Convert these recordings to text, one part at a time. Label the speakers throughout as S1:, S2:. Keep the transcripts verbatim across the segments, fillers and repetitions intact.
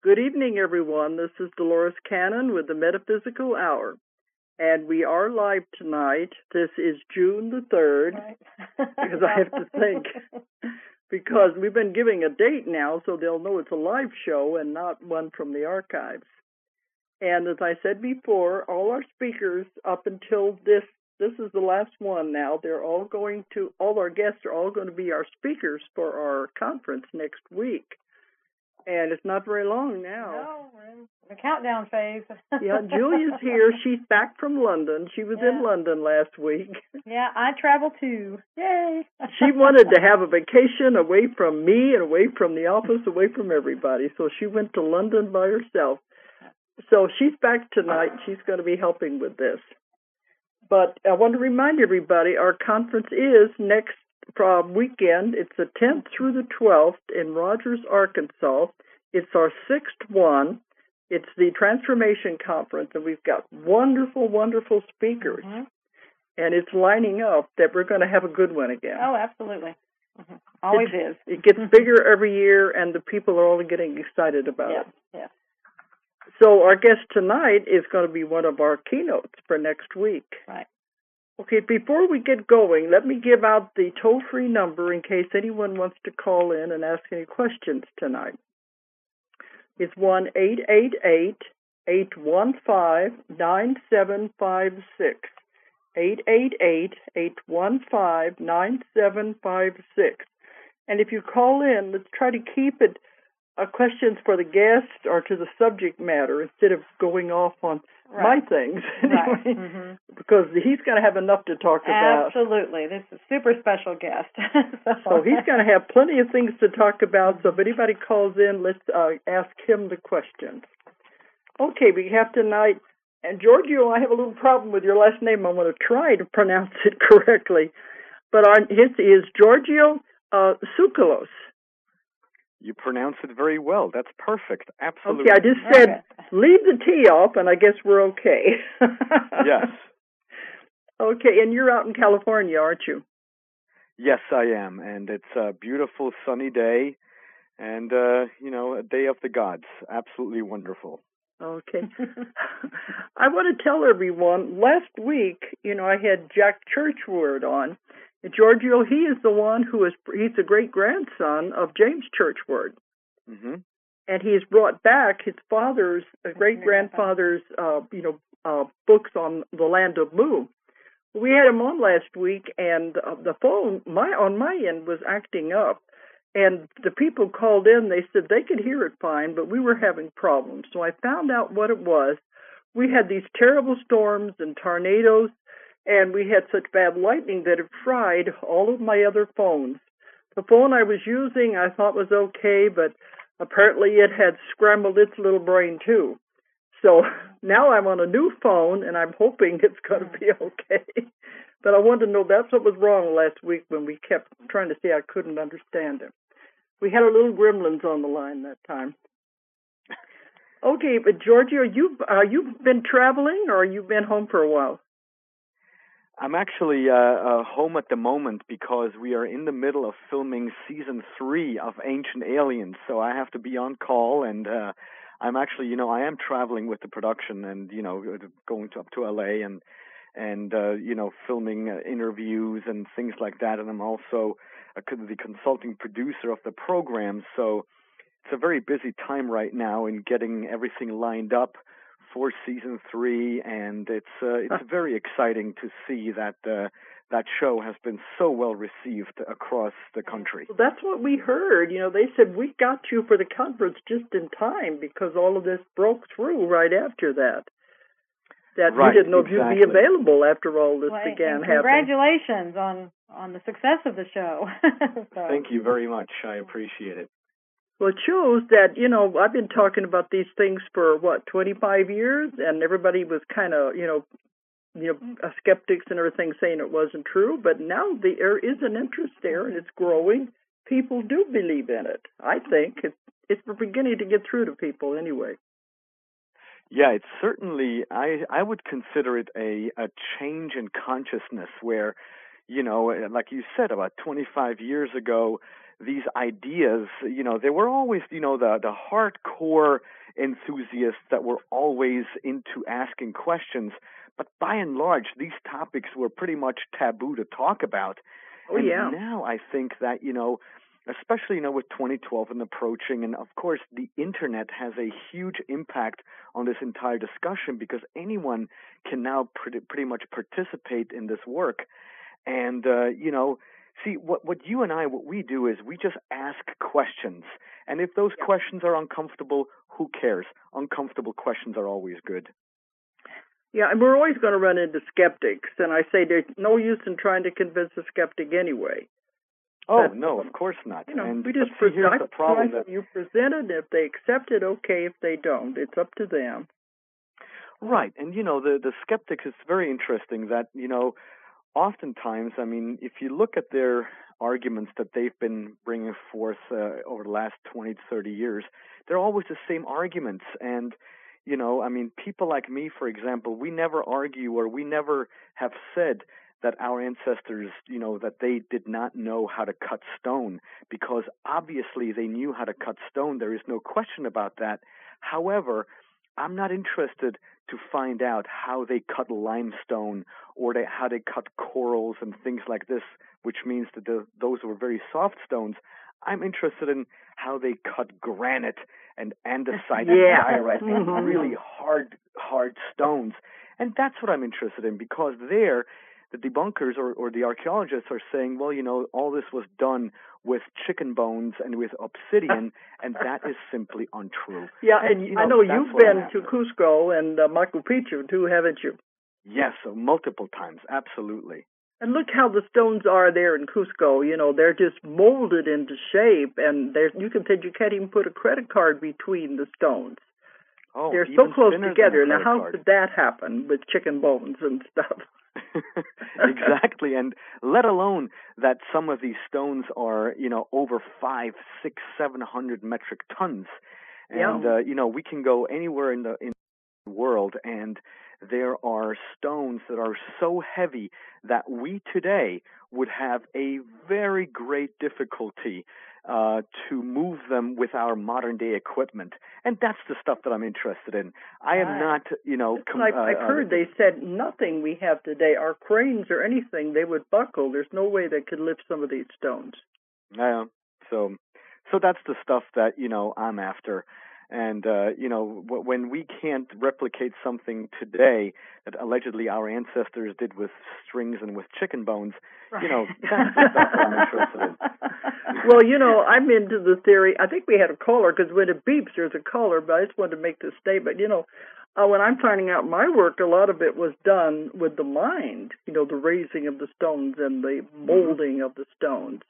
S1: Good evening, everyone. This is Dolores Cannon with the Metaphysical Hour. And we are live tonight. This is June the third, right. Because I have to think. Because we've been giving a date now, so they'll know it's a live show and not one from the archives. And as I said before, all our speakers up until this, this is the last one now, they're all going to, all our guests are all going to be our speakers for our conference next week. And it's not very long now.
S2: No, we're in the countdown phase.
S1: Yeah, Julia's here. She's back from London. She was yeah. in London last week.
S2: Yeah, I travel too. Yay!
S1: She wanted to have a vacation away from me and away from the office, away from everybody. So she went to London by herself. So she's back tonight. She's going to be helping with this. But I want to remind everybody, our conference is next From weekend. It's the tenth through the twelfth in Rogers, Arkansas. It's our sixth one. It's the Transformation Conference, and we've got wonderful, wonderful speakers. Mm-hmm. And it's lining up that we're going to have a good one again.
S2: Oh, absolutely. Mm-hmm. Always
S1: it's,
S2: is.
S1: It gets bigger every year, and the people are all getting excited about
S2: yeah.
S1: it.
S2: Yeah.
S1: So our guest tonight is going to be one of our keynotes for next week.
S2: Right.
S1: Okay, before we get going, let me give out the toll-free number in case anyone wants to call in and ask any questions tonight. It's one eight eight eight, eight one five, nine seven five six. eight eight eight, eight one five, nine seven five six. And if you call in, let's try to keep it uh, questions for the guest or to the subject matter instead of going off on right. my things.
S2: Right. Mm-hmm.
S1: Because he's going to have enough to talk about.
S2: Absolutely. This is a super special guest.
S1: so. so he's going to have plenty of things to talk about. So if anybody calls in, let's uh, ask him the questions. Okay, we have tonight, and Giorgio, I have a little problem with your last name. I'm going to try to pronounce it correctly. But our, his is Giorgio uh, Tsoukalos.
S3: You pronounce it very well. That's perfect. Absolutely.
S1: Okay, I just said okay. Leave the T off, and I guess we're okay.
S3: Yes.
S1: Okay, and you're out in California, aren't you?
S3: Yes, I am, and it's a beautiful sunny day, and, uh, you know, a day of the gods. Absolutely wonderful.
S1: Okay. I want to tell everyone, last week, you know, I had Jack Churchward on. Giorgio, he is the one who is, he's the great-grandson of James Churchward.
S3: Mm-hmm.
S1: And he has brought back his father's, uh, great-grandfather's, uh, you know, uh, books on the land of Mu. We had him on last week, and uh, the phone my on my end was acting up. And the people called in, they said they could hear it fine, but we were having problems. So I found out what it was. We had these terrible storms and tornadoes, and we had such bad lightning that it fried all of my other phones. The phone I was using I thought was okay, but apparently it had scrambled its little brain too. So now I'm on a new phone, and I'm hoping it's going to be okay. But I wanted to know that's what was wrong last week when we kept trying to say I couldn't understand him. We had our little gremlins on the line that time. Okay, but Giorgio, you've, uh, you've been traveling, or you've been home for a while?
S3: I'm actually uh, uh, home at the moment because we are in the middle of filming season three of Ancient Aliens, so I have to be on call, and uh, I'm actually, you know, I am traveling with the production and, you know, going to, up to L A and, and uh, you know, filming uh, interviews and things like that, and I'm also uh, the consulting producer of the program, so it's a very busy time right now in getting everything lined up for season three, and it's uh, it's very exciting to see that uh, that show has been so well received across the country.
S1: Well, that's what we heard. You know, they said we got you for the conference just in time because all of this broke through right after that. That
S3: right,
S1: we didn't know
S3: exactly.
S1: if you'd be available after all this
S2: well,
S1: began
S2: congratulations
S1: happening.
S2: Congratulations on on the success of the show.
S3: So. Thank you very much. I appreciate it.
S1: Well, it shows that, you know, I've been talking about these things for, what, twenty-five years, and everybody was kind of, you know, you know, skeptics and everything saying it wasn't true, but now the, there is an interest there, and it's growing. People do believe in it, I think. It's, it's beginning to get through to people anyway.
S3: Yeah, it's certainly, I, I would consider it a, a change in consciousness where, you know, like you said, about twenty-five years ago, these ideas, you know, there were always, you know, the, the hardcore enthusiasts that were always into asking questions. But by and large, these topics were pretty much taboo to talk about.
S1: Oh,
S3: and
S1: yeah.
S3: now I think that, you know, especially, you know, with twenty twelve and approaching, and of course the internet has a huge impact on this entire discussion because anyone can now pretty, pretty much participate in this work. And, uh, you know, see, what, what you and I, what we do is we just ask questions. And if those
S1: Yeah.
S3: questions are uncomfortable, who cares? Uncomfortable questions are always good.
S1: Yeah, and we're always going to run into skeptics. And I say there's no use in trying to convince a skeptic anyway.
S3: Oh,
S1: But,
S3: no,
S1: um,
S3: of course not.
S1: You know,
S3: and,
S1: we just
S3: but see, here's
S1: present
S3: the problem that,
S1: you present it. If they accept it, okay. If they don't, it's up to them.
S3: right. And, you know, the, the skeptics, it's very interesting that, you know, oftentimes, I mean, if you look at their arguments that they've been bringing forth uh, over the last twenty to thirty years, they're always the same arguments. And, you know, I mean, people like me, for example, we never argue or we never have said that our ancestors, you know, that they did not know how to cut stone, because obviously they knew how to cut stone. There is no question about that. However, I'm not interested to find out how they cut limestone or they, how they cut corals and things like this, which means that the, those were very soft stones. I'm interested in how they cut granite and andesite
S1: Yeah.
S3: and diorite and
S1: Mhm.
S3: really hard, hard stones. And that's what I'm interested in, because there, the debunkers or, or the archaeologists are saying, well, you know, all this was done with chicken bones and with obsidian, and that is simply untrue.
S1: Yeah, and,
S3: you know,
S1: I know
S3: that's
S1: you've
S3: what I'm
S1: been
S3: after.
S1: to Cusco and uh, Machu Picchu too, haven't you?
S3: Yes, so multiple times, absolutely.
S1: And look how the stones are there in Cusco. You know, they're just molded into shape, and there's you can say you can't even put a credit card between the stones.
S3: Oh,
S1: They're so
S3: even
S1: close
S3: thinner than a
S1: together. Now,
S3: credit
S1: how
S3: card.
S1: could that happen with chicken bones and stuff?
S3: Exactly, and let alone that some of these stones are, you know, over five, six, seven hundred metric tons, and
S1: Yeah.
S3: uh, you know, we can go anywhere in the in the world, and there are stones that are so heavy that we today would have a very great difficulty uh, to move them with our modern day equipment, and that's the stuff that I'm interested in. I am
S2: Right.
S3: not, you know, com-
S1: I've,
S3: uh,
S1: I've heard
S3: uh,
S1: they said nothing we have today, our cranes or anything, they would buckle. There's no way they could lift some of these stones.
S3: Yeah. So, so that's the stuff that, you know, I'm after. And, uh, you know, w- when we can't replicate something today that allegedly our ancestors did with strings and with chicken bones, you know, that's the stuff that I'm interested in.
S1: Well, you know, I'm into the theory. I think we had a caller, because when it beeps, there's a caller, but I just wanted to make this statement. You know, uh, when I'm finding out my work, a lot of it was done with the mind, you know, the raising of the stones and the molding of the stones.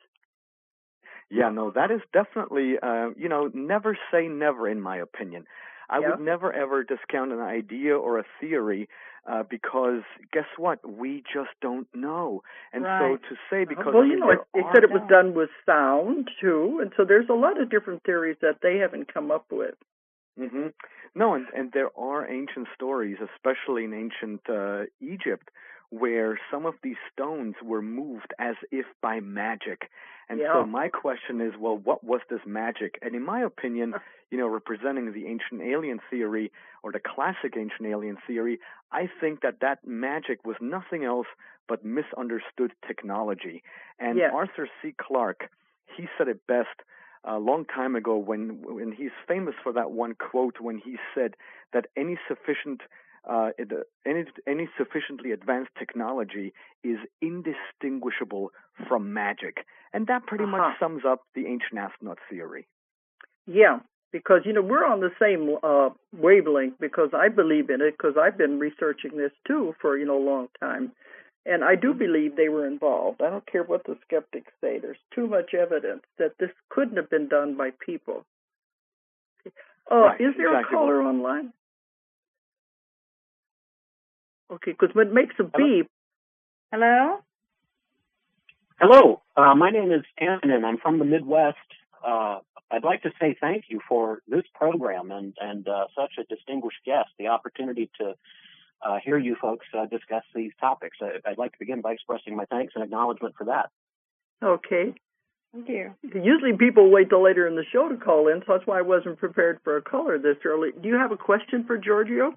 S3: Yeah, no, that is definitely, uh, you know, never say never, in my opinion. I
S1: Yeah.
S3: would never, ever discount an idea or a theory uh, because, guess what? We just don't know. And
S2: Right.
S3: so to say, because
S1: well,
S3: I mean,
S1: you know,
S3: there
S1: it, it
S3: are,
S1: said it was done with sound, too, and so there's a lot of different theories that they haven't come up with.
S3: hmm No, and, and there are ancient stories, especially in ancient uh, Egypt, where some of these stones were moved as if by magic. And
S1: Yeah.
S3: so my question is, well, what was this magic? And in my opinion, you know, representing the ancient alien theory or the classic ancient alien theory, I think that that magic was nothing else but misunderstood technology. And
S1: Yes.
S3: Arthur C. Clarke, he said it best a long time ago when, when he's famous for that one quote when he said that any sufficient uh, any any sufficiently advanced technology is indistinguishable from magic, and that pretty
S1: Uh-huh.
S3: much sums up the ancient astronaut theory.
S1: Yeah, because, you know, we're on the same uh, wavelength, because I believe in it, because I've been researching this, too, for, you know, a long time. And I do believe they were involved. I don't care what the skeptics say. There's too much evidence that this couldn't have been done by people. Uh,
S3: Right,
S1: is there
S3: exactly.
S1: a caller online? Okay, because when it makes a
S3: Hello?
S1: beep.
S2: Hello?
S4: Hello, uh, my name is Anton. I'm from the Midwest. Uh, I'd like to say thank you for this program and, and uh, such a distinguished guest, the opportunity to uh, hear you folks uh, discuss these topics. I, I'd like to begin by expressing my thanks and acknowledgement for that.
S1: Okay.
S2: Thank you.
S1: Usually people wait till later in the show to call in, so that's why I wasn't prepared for a caller this early. Do you have a question for Giorgio?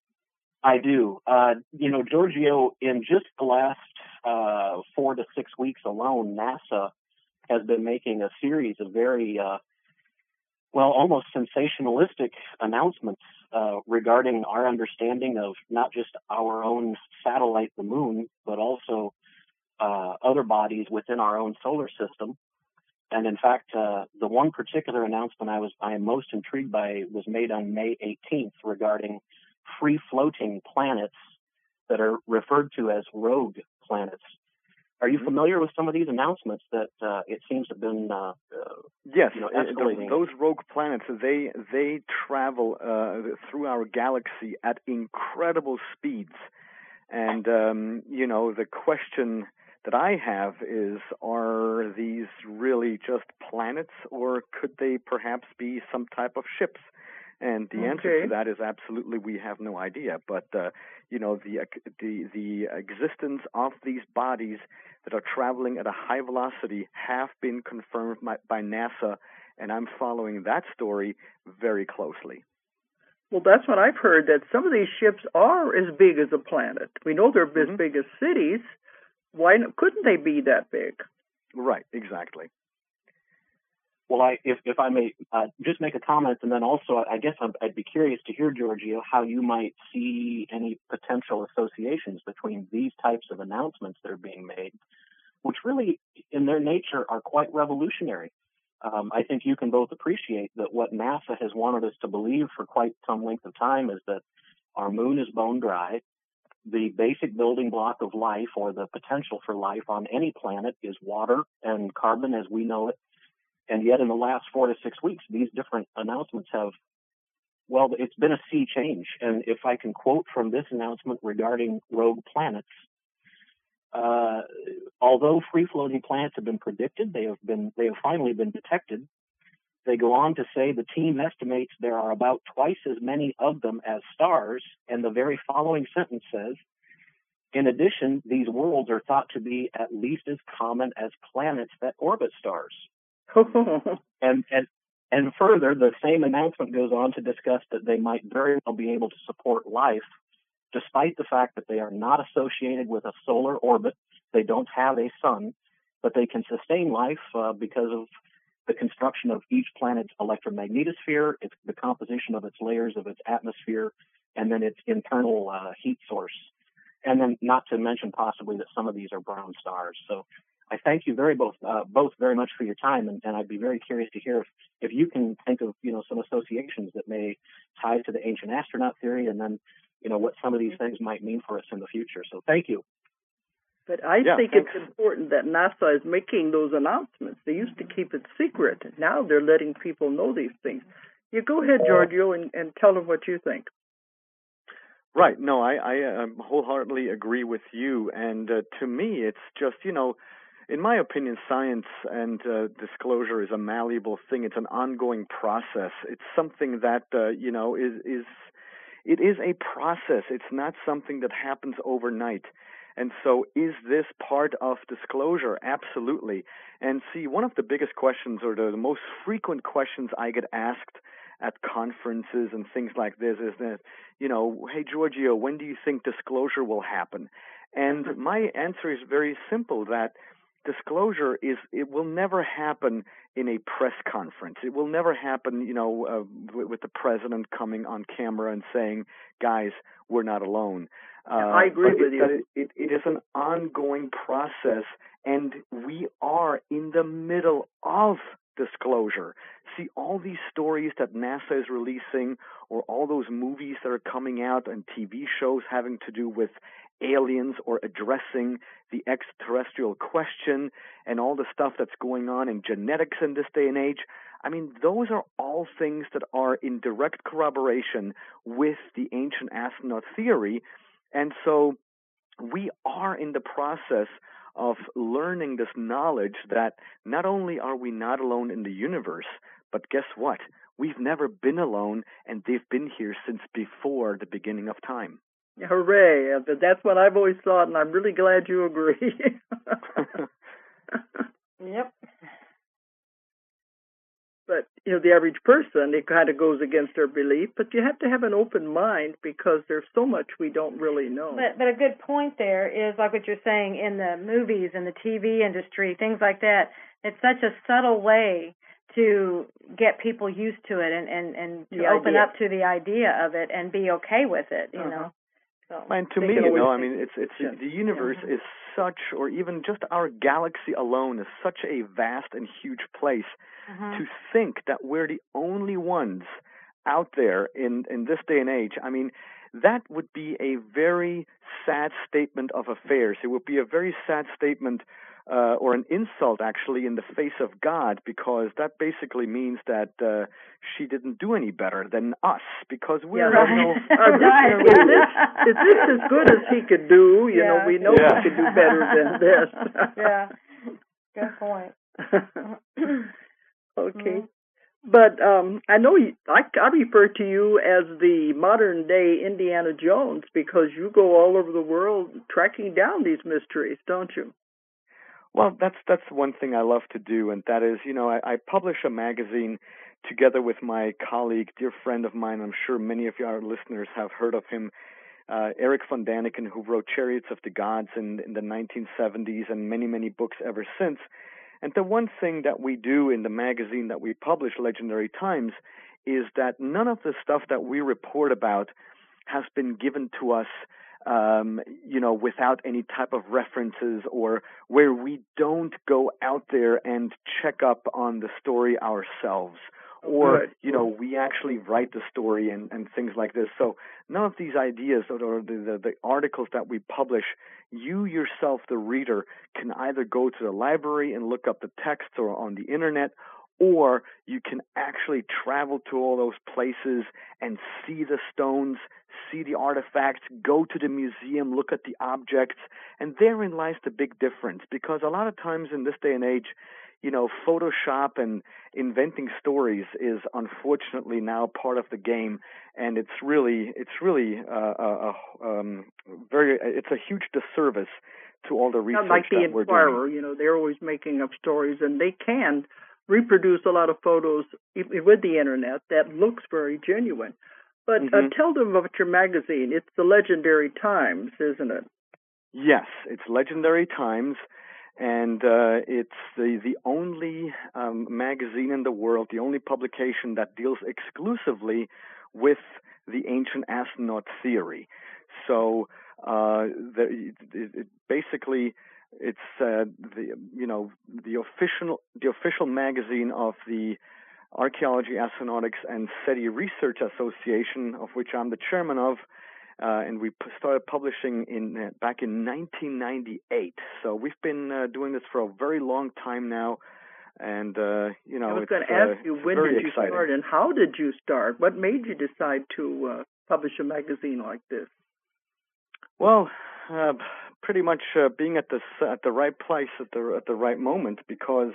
S4: I do. Uh, you know, Giorgio, in just the last uh, four to six weeks alone, NASA has been making a series of very, uh, well, almost sensationalistic announcements uh, regarding our understanding of not just our own satellite, the moon, but also uh, other bodies within our own solar system. And in fact, uh, the one particular announcement I was I am most intrigued by was made on May eighteenth regarding free-floating planets that are referred to as rogue planets. Are you familiar with some of these announcements that uh, it seems have been uh, uh,
S3: yes,
S4: you know,
S3: escalating? Those rogue planets, they they travel uh, through our galaxy at incredible speeds, and um, you know the question that I have is, are these really just planets, or could they perhaps be some type of ships? And the okay. answer to that is absolutely we have no idea. But uh, you know the the the existence of these bodies that are traveling at a high velocity have been confirmed by, by NASA, and I'm following that story very closely.
S1: Well, that's what I've heard, that some of these ships are as big as a planet. We know they're mm-hmm. as big as cities. Why couldn't they be that big?
S3: Right, exactly.
S4: Well, I, if, if I may uh, just make a comment, and then also I guess I'd, I'd be curious to hear, Giorgio, how you might see any potential associations between these types of announcements that are being made, which really, in their nature, are quite revolutionary. Um, I think you can both appreciate that what NASA has wanted us to believe for quite some length of time is that our moon is bone dry. The basic building block of life, or the potential for life on any planet, is water and carbon as we know it. And yet in the last four to six weeks, these different announcements have, well, it's been a sea change. And if I can quote from this announcement regarding rogue planets, uh, although free-floating planets have been predicted, they have been, they have finally been detected. They go on to say the team estimates there are about twice as many of them as stars, and the very following sentence says, in addition, these worlds are thought to be at least as common as planets that orbit stars. and, and and further, the same announcement goes on to discuss that they might very well be able to support life, despite the fact that they are not associated with a solar orbit. They don't have a sun, but they can sustain life uh, because of the construction of each planet's electromagnetosphere, its, the composition of its layers of its atmosphere, and then its internal uh, heat source. And then not to mention possibly that some of these are brown stars. So I thank you very both uh, both very much for your time, and, and I'd be very curious to hear if, if you can think of you know some associations that may tie to the ancient astronaut theory, and then you know what some of these things might mean for us in the future. So thank you.
S1: But I
S3: yeah,
S1: think
S3: thanks.
S1: It's important that NASA is making those announcements. They used to keep it secret. Now they're letting people know these things. You go ahead, Giorgio, and, and tell them what you think.
S3: Right. No, I, I um, wholeheartedly agree with you. And uh, to me, it's just, you know, in my opinion, science and uh, disclosure is a malleable thing. It's an ongoing process. It's something that, uh, you know, is, is, it is a process. It's not something that happens overnight. And so is this part of disclosure? Absolutely. And see, one of the biggest questions, or the, the most frequent questions I get asked at conferences and things like this is that, you know, hey, Giorgio, when do you think disclosure will happen? And my answer is very simple, that disclosure is, it will never happen in a press conference. It will never happen, you know, uh, with, with the president coming on camera and saying, guys, we're not alone. Uh,
S1: I agree with
S3: it,
S1: you.
S3: It, it, it is an ongoing process, and we are in the middle of disclosure. See, all these stories that NASA is releasing, or all those movies that are coming out and T V shows having to do with aliens or addressing the extraterrestrial question, and all the stuff that's going on in genetics in this day and age, I mean, those are all things that are in direct corroboration with the ancient astronaut theory. And so we are in the process of learning this knowledge that not only are we not alone in the universe, but guess what? We've never been alone, and they've been here since before the beginning of time.
S1: Hooray. That's what I've always thought, and I'm really glad you agree.
S2: Yep.
S1: But, you know, the average person, it kind of goes against their belief. But you have to have an open mind because there's so much we don't really know.
S2: But but a good point there is, like what you're saying, in the movies and the T V industry, things like that, it's such a subtle way to get people used to it and, and, and to
S1: The
S2: open
S1: idea.
S2: up to the idea of it and be okay with it, you
S1: Uh-huh.
S2: know. So,
S3: And to
S1: They
S3: me,
S1: can
S3: you
S1: always
S3: know, I
S1: take
S3: mean, it's it's the,
S1: action.
S3: the universe
S2: Yeah.
S3: is such, or even just our galaxy alone is such a vast and huge place.
S2: mhm.
S3: To think that we're the only ones out there in in this day and age, I mean, that would be a very sad statement of affairs. It would be a very sad statement, uh, or an insult, actually, in the face of God, because that basically means that uh, she didn't do any better than us, because we're,
S1: Yeah,
S3: you know,
S1: right.
S2: Right.
S1: Is this, is this as good as he could do? You know,
S2: Yeah.
S1: we know
S3: Yeah.
S1: he could do better than this.
S2: Yeah. Good point.
S1: Okay.
S2: Mhm.
S1: But um, I know you, I, I refer to you as the modern day Indiana Jones because you go all over the world tracking down these mysteries, don't you?
S3: Well, that's that's one thing I love to do, and that is, you know, I, I publish a magazine together with my colleague, dear friend of mine. I'm sure many of our listeners have heard of him, uh, Eric von Daniken, who wrote Chariots of the Gods in, in the nineteen seventies and many, many books ever since. And the one thing that we do in the magazine that we publish, Legendary Times, is that none of the stuff that we report about has been given to us, um, you know, without any type of references, or where we don't go out there and check up on the story ourselves. Or,
S1: Good.
S3: you know, we actually write the story and, and things like this. So none of these ideas or, or the, the, the articles that we publish, you yourself, the reader, can either go to the library and look up the text or on the internet, or you can actually travel to all those places and see the stones, see the artifacts, go to the museum, look at the objects, and therein lies the big difference. Because a lot of times in this day and age, you know, Photoshop and inventing stories is unfortunately now part of the game, and it's really, it's really uh, a, a um, very, it's a huge disservice to all the research
S1: Not like the
S3: that we're
S1: Inquirer,
S3: doing.
S1: you know, they're always making up stories, and they can reproduce a lot of photos with the internet that looks very genuine. But
S3: Mm-hmm.
S1: uh, tell them about your magazine. It's the Legendary Times, isn't it?
S3: Yes, it's Legendary Times, and uh, it's the the only um, magazine in the world, the only publication that deals exclusively with the ancient astronaut theory. So, uh, the, it, it basically, it's uh, the you know the official the official magazine of the Archaeology, Astronautics, and SETI Research Association, of which I'm the chairman of. Uh, and we p- started publishing in uh, back in nineteen ninety-eight. So we've been uh, doing this for a very long time now, and uh, you know,
S1: I was
S3: it's,
S1: going to
S3: uh,
S1: ask you,
S3: it's
S1: when
S3: very
S1: did you
S3: exciting.
S1: start and how did you start? What made you decide to uh, publish a magazine like this?
S3: Well, uh, pretty much uh, being at the at the right place at the at the right moment, because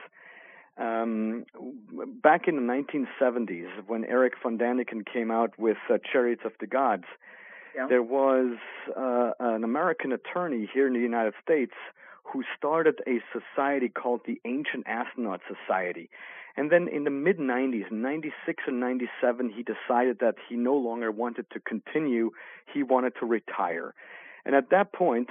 S3: um, back in the nineteen seventies, when Eric von Daniken came out with uh, Chariots of the Gods,
S1: Yeah.
S3: there was uh, an American attorney here in the United States who started a society called the Ancient Astronaut Society. And then in the mid nineties, ninety-six and ninety-seven, he decided that he no longer wanted to continue. He wanted to retire. And at that point,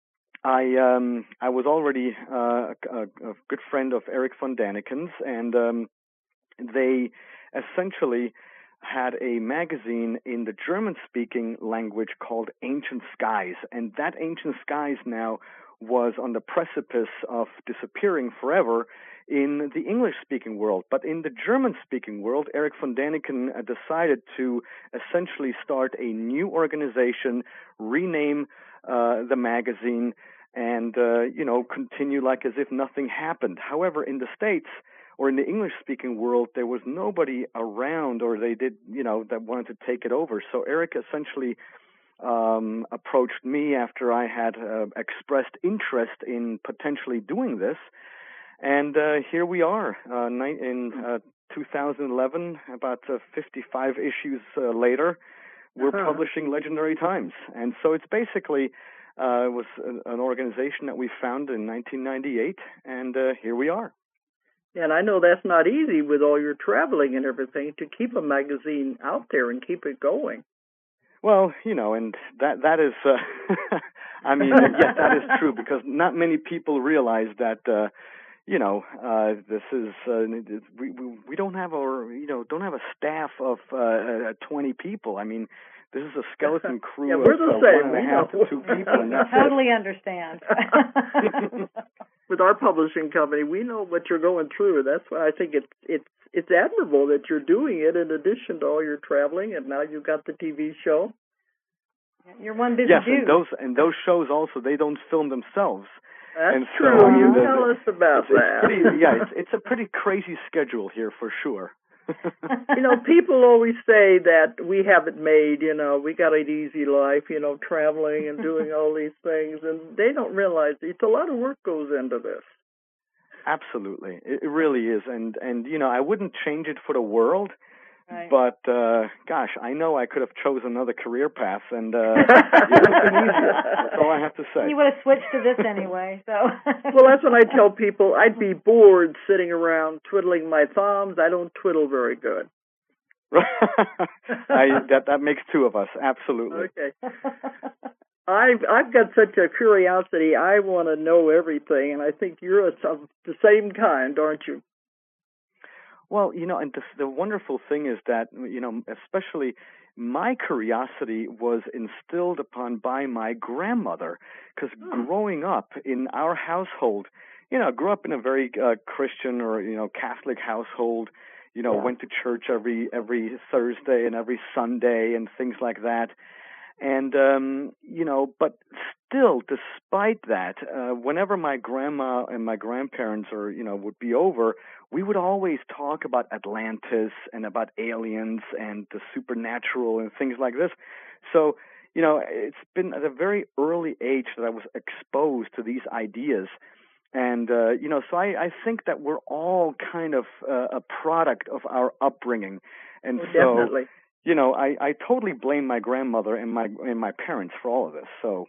S3: I um, I was already uh, a, a good friend of Eric von Daniken's, and um, they essentially had a magazine in the German-speaking language called Ancient Skies, and that Ancient Skies now was on the precipice of disappearing forever in the English-speaking world. But in the German-speaking world, Eric von Daniken uh, decided to essentially start a new organization, rename uh, the magazine, and, uh, you know, continue like as if nothing happened. However, in the States, or in the English-speaking world, there was nobody around, or they did, you know, that wanted to take it over. So Eric essentially um, approached me after I had uh, expressed interest in potentially doing this, and uh, here we are uh, in uh, two thousand eleven, about uh, fifty-five issues uh, later. We're
S1: Uh-huh.
S3: publishing Legendary Times, and so it's basically uh, it was an, an organization that we founded in nineteen ninety-eight, and uh, here we are.
S1: And I know that's not easy with all your traveling and everything to keep a magazine out there and keep it going.
S3: Well, you know, and that that is, uh, I mean, yes, that is true because not many people realize that, uh, you know, uh, this is uh, we, we we don't have a you know don't have a staff of uh, twenty people. I mean, this is a skeleton crew
S1: yeah, we're
S3: of
S1: the
S3: uh,
S1: same.
S3: one and a half to two people, and that's
S2: totally
S3: it.
S2: understand.
S1: With our publishing company, we know what you're going through. That's why I think it's it's it's admirable that you're doing it in addition to all your traveling, and now you've got the T V show.
S2: You're one busy
S3: yes,
S2: dude.
S3: and those and those shows also they don't film themselves.
S1: That's
S3: and
S1: true.
S3: So, I mean,
S1: you
S3: the,
S1: tell us about
S3: it's,
S1: that.
S3: It's pretty, yeah, it's it's a pretty crazy schedule here for sure.
S1: You know, people always say that we have it made, you know, we got an easy life, you know, traveling and doing all these things, and they don't realize it's a lot of work goes into this.
S3: Absolutely. It, it really is, and, and, you know, I wouldn't change it for the world,
S2: right.
S3: but, uh, gosh, I know I could have chosen another career path, and uh, it would have been easier. That's all I have to say.
S2: You would have switched to this anyway, so.
S1: Well, that's what I tell people. I'd be bored sitting around twiddling my thumbs. I don't twiddle very good.
S3: I, that that makes two of us, absolutely.
S1: Okay. I've I've got such a curiosity. I want to know everything, and I think you're a, of the same kind, aren't you?
S3: Well, you know, and the, the wonderful thing is that, you know, especially my curiosity was instilled upon by my grandmother, because hmm. growing up in our household, you know, I grew up in a very uh, Christian or, you know, Catholic household, you know, yeah. went to church every every Thursday and every Sunday and things like that. And, um, you know, but still, despite that, uh, whenever my grandma and my grandparents or, you know, would be over, we would always talk about Atlantis and about aliens and the supernatural and things like this. So, you know, it's been at a very early age that I was exposed to these ideas. And, uh, you know, so I, I think that we're all kind of uh, a product of our upbringing. And
S1: oh,
S3: so,
S1: definitely.
S3: you know, I, I totally blame my grandmother and my and my parents for all of this. So,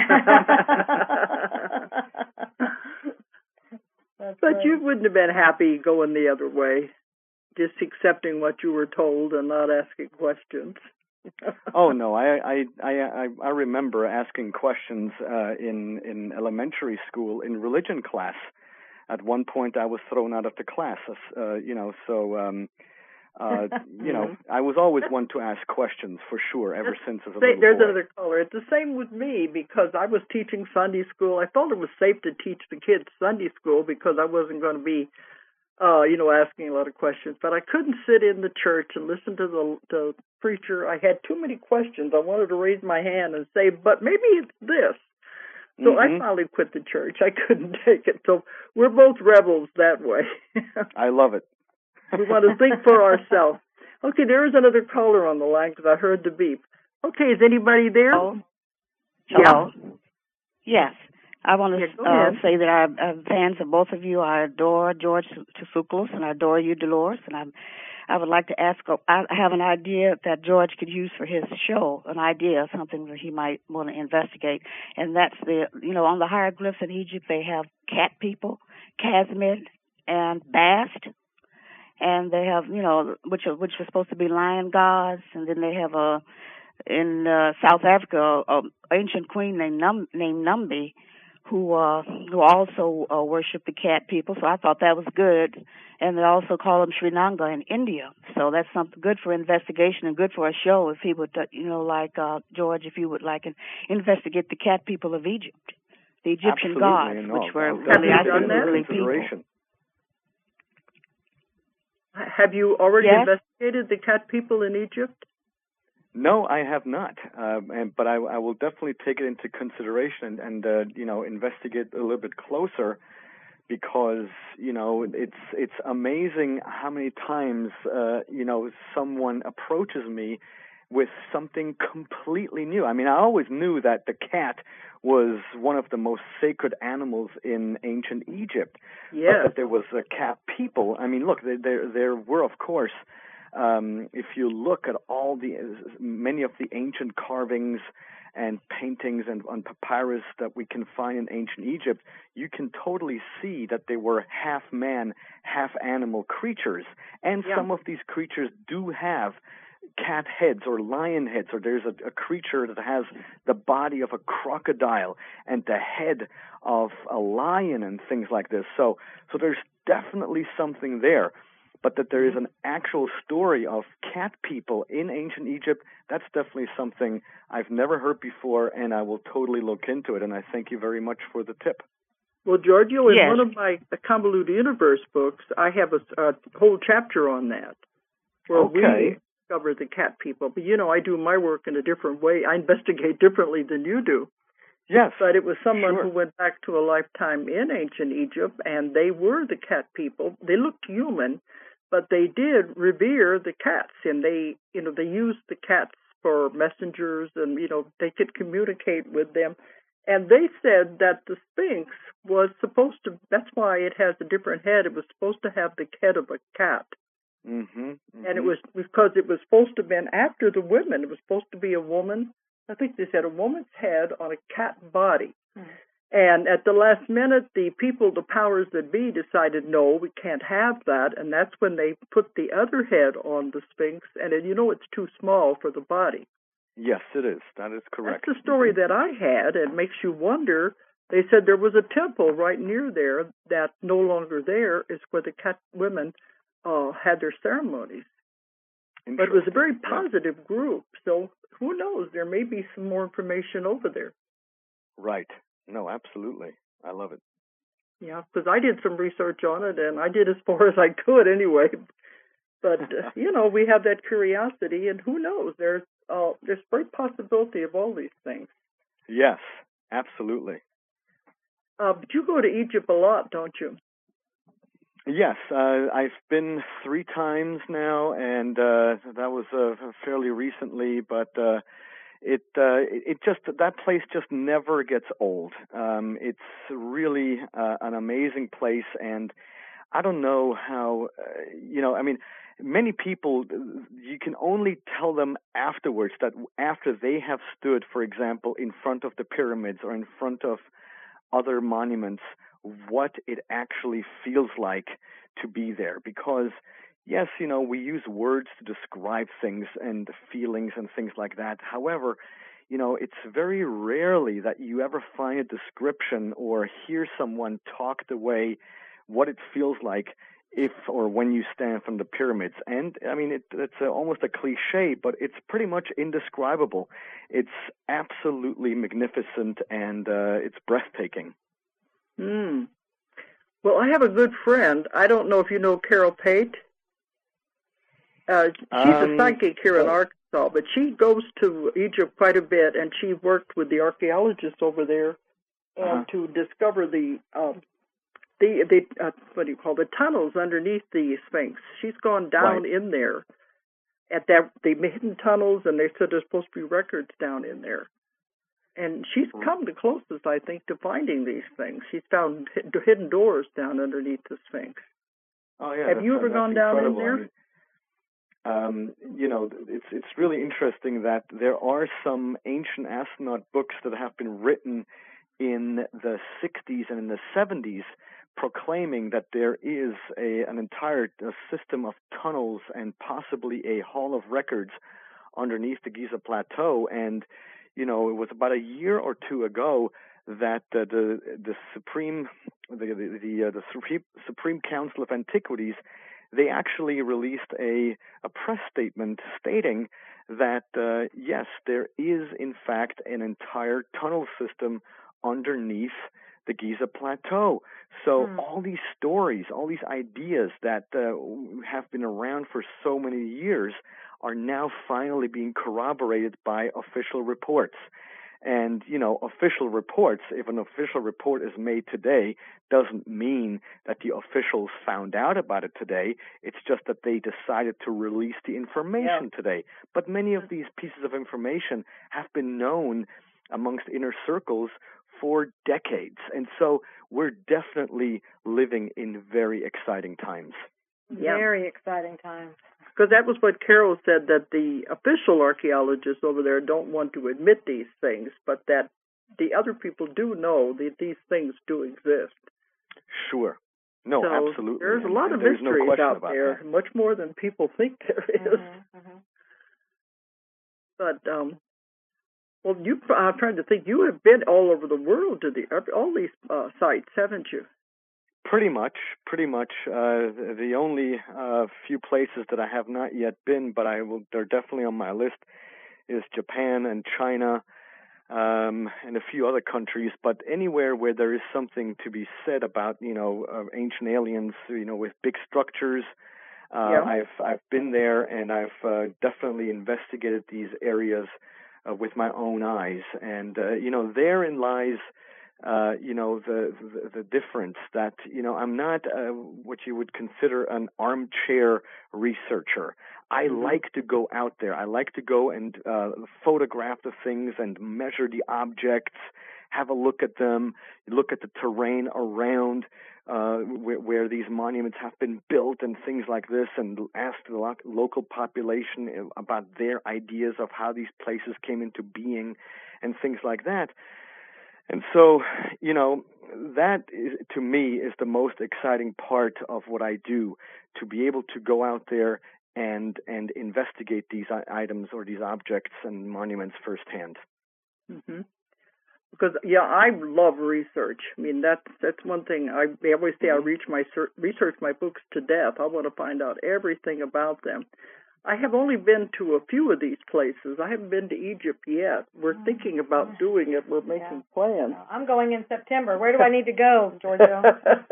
S1: but right. You wouldn't have been happy going the other way, just accepting what you were told and not asking questions.
S3: Oh no, I I I I remember asking questions uh, in in elementary school in religion class. At one point, I was thrown out of the class. Uh, you know, so. Um, Uh, you know, I was always one to ask questions for sure ever since as a little
S1: There's
S3: boy.
S1: another caller. It's the same with me because I was teaching Sunday school. I felt it was safe to teach the kids Sunday school because I wasn't going to be, uh, you know, asking a lot of questions. But I couldn't sit in the church and listen to the, the preacher. I had too many questions. I wanted to raise my hand and say, but maybe it's this. So mm-hmm. I finally quit the church. I couldn't take it. So we're both rebels that way.
S3: I love it.
S1: We want to think for ourselves. Okay, there is another caller on the line because I heard the beep. Okay, is anybody there?
S5: Hello. Hello.
S1: Yeah.
S5: Yes. I want to
S1: yeah,
S5: uh, say that I'm uh, fans of both of you. I adore George Tsoukalos, and I adore you, Dolores. And I'm, I would like to ask, I have an idea that George could use for his show, an idea, something that he might want to investigate. And that's the, you know, on the hieroglyphs in Egypt, they have cat people, Kazmid, and Bast. And they have, you know, which are, which are supposed to be lion gods. And then they have a, in uh, South Africa, an ancient queen named Num, named Numbi, who uh, who also uh, worship the cat people. So I thought that was good. And they also call them Sri Nanga in India. So that's something good for investigation and good for a show if he would, uh, you know, like uh, George, if you would like, and investigate the cat people of Egypt, the Egyptian
S3: Absolutely,
S5: gods,
S3: no,
S5: which were
S3: really,
S5: I think, really
S3: people.
S1: Have you already
S5: yes.
S1: investigated the cat people in Egypt?
S3: No, I have not, uh, and, but I, I will definitely take it into consideration and, and uh, you know, investigate a little bit closer because, you know, it's it's amazing how many times, uh, you know, someone approaches me with something completely new. I mean, I always knew that the cat was one of the most sacred animals in ancient Egypt.
S1: Yeah.
S3: But that there was a cat people. I mean, look, there there, there were, of course, Um, if you look at all the many of the ancient carvings and paintings and on papyrus that we can find in ancient Egypt, you can totally see that they were half man, half animal creatures. And
S1: Yeah.
S3: some of these creatures do have cat heads or lion heads, or there's a, a creature that has the body of a crocodile and the head of a lion and things like this. So, so there's definitely something there. But that there is an actual story of cat people in ancient Egypt, that's definitely something I've never heard before, and I will totally look into it. And I thank you very much for the tip.
S1: Well, Giorgio, in
S5: Yes.
S1: one of my Convoluted Universe books, I have a, a whole chapter on that, where
S3: Okay.
S1: we discover the cat people. But, you know, I do my work in a different way. I investigate differently than you do.
S3: Yes.
S1: But it was someone
S3: Sure.
S1: who went back to a lifetime in ancient Egypt, and they were the cat people. They looked human, but they did revere the cats, and they, you know, they used the cats for messengers, and, you know, they could communicate with them. And they said that the Sphinx was supposed to, that's why it has a different head. It was supposed to have the head of a cat.
S3: Mm-hmm, mm-hmm.
S1: And it was because it was supposed to have been after the women. It was supposed to be a woman. I think they said a woman's head on a cat body. Mm-hmm. And at the last minute, the people, the powers that be, decided, no, we can't have that. And that's when they put the other head on the Sphinx. And, it, you know, it's too small for the body.
S3: Yes, it is. That is correct.
S1: That's the story mm-hmm. that I had. It makes you wonder. They said there was a temple right near there that no longer there is where the cat women uh, had their ceremonies. But it was a very positive yeah. group. So who knows? There may be some more information over there.
S3: Right. No, absolutely. I love it.
S1: Yeah, because I did some research on it, and I did as far as I could anyway. But, uh, you know, we have that curiosity, and who knows? There's uh, there's great possibility of all these things.
S3: Yes, absolutely.
S1: Uh, but you go to Egypt a lot, don't you?
S3: Yes, uh, I've been three times now, and uh, that was uh, fairly recently, but... Uh, It uh, it just that place just never gets old. Um, it's really uh, an amazing place, and I don't know how uh, you know. I mean, many people you can only tell them afterwards that after they have stood, for example, in front of the pyramids or in front of other monuments, what it actually feels like to be there, because. Yes, you know, we use words to describe things and feelings and things like that. However, you know, it's very rarely that you ever find a description or hear someone talk the way what it feels like if or when you stand from the pyramids. And, I mean, it, it's a, almost a cliche, but it's pretty much indescribable. It's absolutely magnificent, and uh, it's breathtaking.
S1: Hmm. Well, I have a good friend. I don't know if you know Carol Pate. Uh, she's um, a psychic here in Arkansas, but she goes to Egypt quite a bit, and she worked with the archaeologists over there and uh-huh. to discover the um, the the uh, what do you call the tunnels underneath the Sphinx. She's gone down
S3: right.
S1: in there at that the hidden tunnels, and they said there's supposed to be records down in there. And she's come the closest, I think, to finding these things. She's found hidden doors down underneath the Sphinx.
S3: Oh yeah,
S1: have you ever gone down in there?
S3: I mean, Um, you know, it's it's really interesting that there are some ancient astronaut books that have been written in the sixties and in the seventies proclaiming that there is a an entire a system of tunnels and possibly a hall of records underneath the Giza Plateau. And, you know, it was about a year or two ago that uh, the the Supreme the the the, uh, the Supreme, Supreme Council of Antiquities, they actually released a, a press statement stating that, uh, yes, there is, in fact, an entire tunnel system underneath the Giza Plateau. So mm. all these stories, all these ideas that uh, have been around for so many years are now finally being corroborated by official reports. And, you know, official reports, if an official report is made today, doesn't mean that the officials found out about it today. It's just that they decided to release the information yeah. today. But many of these pieces of information have been known amongst inner circles for decades. And so we're definitely living in very exciting times.
S2: Yeah. Very exciting times.
S1: Because that was what Carol said, that the official archaeologists over there don't want to admit these things, but that the other people do know that these things do exist.
S3: Sure. No,
S1: so
S3: absolutely.
S1: There's a
S3: and,
S1: lot
S3: and
S1: of mysteries
S3: no
S1: out there,
S3: that.
S1: much more than people think there is.
S2: Mm-hmm, mm-hmm.
S1: But, um, well, you, I'm trying to think, you have been all over the world to the all these uh, sites, haven't you?
S3: Pretty much, pretty much. Uh, the, the only uh, few places that I have not yet been, but I will, they're definitely on my list, is Japan and China, um, and a few other countries. But anywhere where there is something to be said about, you know, uh, ancient aliens, you know, with big structures, uh,
S1: yeah.
S3: I've I've been there, and I've uh, definitely investigated these areas uh, with my own eyes. And uh, you know, therein lies. Uh, you know, the, the the difference that, you know, I'm not uh, what you would consider an armchair researcher. I
S1: Mm-hmm.
S3: like to go out there. I like to go and uh, photograph the things and measure the objects, have a look at them, look at the terrain around uh, where, where these monuments have been built and things like this, and ask the lo- local population about their ideas of how these places came into being and things like that. And so, you know, that is, to me, is the most exciting part of what I do, to be able to go out there and and investigate these items or these objects and monuments firsthand.
S1: Mm-hmm. Because, yeah, I love research. I mean, that's that's one thing. I, I always say I reach my research my books to death. I want to find out everything about them. I have only been to a few of these places. I haven't been to Egypt yet. We're thinking about doing it. We're making yeah. plans.
S2: I'm going in September. Where do I need to go, Giorgio?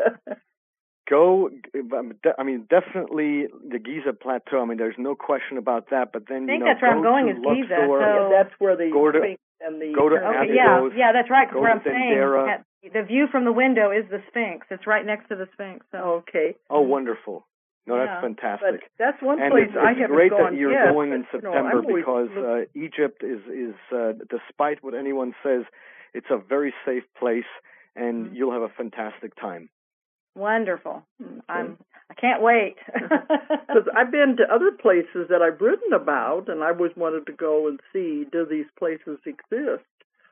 S3: Go, I mean, definitely the Giza Plateau. I mean, there's no question about that. But then,
S2: I think
S3: you know,
S2: that's where I'm going is
S3: Luxor,
S2: Giza. So
S1: yeah, that's where the
S3: go to,
S1: Sphinx and the
S3: go to
S2: okay,
S3: Abydos,
S2: yeah, yeah, that's right.
S3: Go
S2: where
S3: to
S2: I'm
S3: Dendera.
S2: saying the view from the window is the Sphinx. It's right next to the Sphinx. So.
S1: Okay.
S3: Oh, wonderful. No,
S2: yeah.
S3: that's fantastic.
S1: But that's one
S3: and
S1: place
S3: it's,
S1: I
S3: it's
S1: haven't
S3: great
S1: gone
S3: that you're
S1: yet,
S3: going in
S1: but,
S3: September
S1: you know,
S3: because
S1: look...
S3: uh, Egypt is, is uh, despite what anyone says, it's a very safe place, and mm-hmm. you'll have a fantastic time.
S2: Wonderful. I'm, I can't wait.
S1: Because I've been to other places that I've written about, and I always wanted to go and see, do these places exist?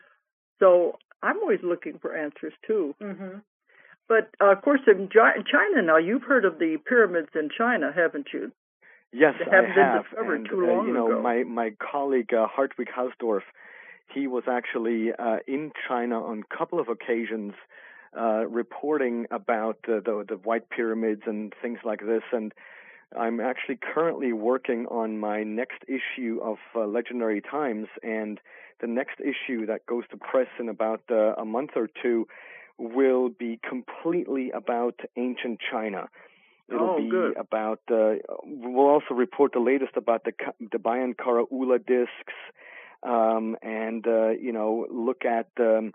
S1: So I'm always looking for answers, too.
S2: Mm-hmm.
S1: But, uh, of course, in China now, you've heard of the pyramids in China, haven't you?
S3: Yes,
S1: they haven't
S3: I
S1: been
S3: have.
S1: discovered
S3: and,
S1: too long
S3: uh, you know,
S1: ago.
S3: my, my colleague, uh, Hartwig Hausdorff, he was actually uh, in China on a couple of occasions uh, reporting about uh, the, the White Pyramids and things like this. And I'm actually currently working on my next issue of uh, Legendary Times, and the next issue that goes to press in about uh, a month or two will be completely about ancient China. It'll
S1: oh,
S3: be
S1: good.
S3: about, uh, we'll also report the latest about the the Bayan Karaula discs, um, and, uh, you know, look at um,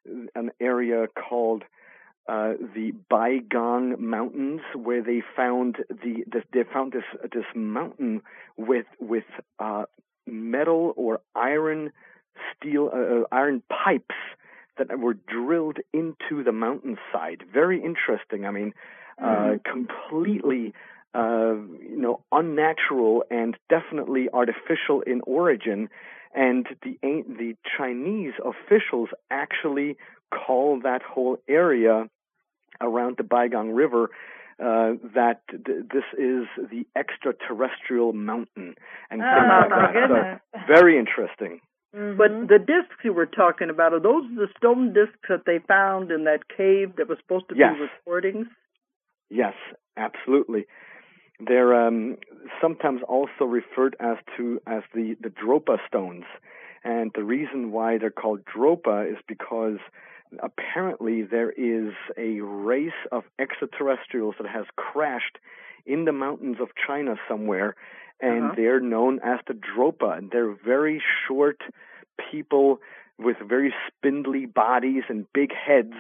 S3: an area called uh, the Baigong Mountains, where they found the, the they found this this mountain with with uh, metal or iron steel uh, iron pipes that were drilled into the mountainside. Very interesting. I mean, uh, completely, uh, you know, unnatural and definitely artificial in origin. And the the Chinese officials actually call that whole area around the Baigong River uh, that th- this is the extraterrestrial mountain and
S2: oh,
S3: things like
S2: my
S3: that.
S2: goodness.
S3: So, very interesting.
S2: Mm-hmm.
S1: But the discs you were talking about, are those the stone discs that they found in that cave that was supposed to
S3: yes.
S1: be recordings?
S3: Yes, absolutely. They're um, sometimes also referred as to as the, the Dropa stones. And the reason why they're called Dropa is because apparently there is a race of extraterrestrials that has crashed in the mountains of China somewhere, and
S1: uh-huh.
S3: they're known as the Dropa. And they're very short people with very spindly bodies and big heads.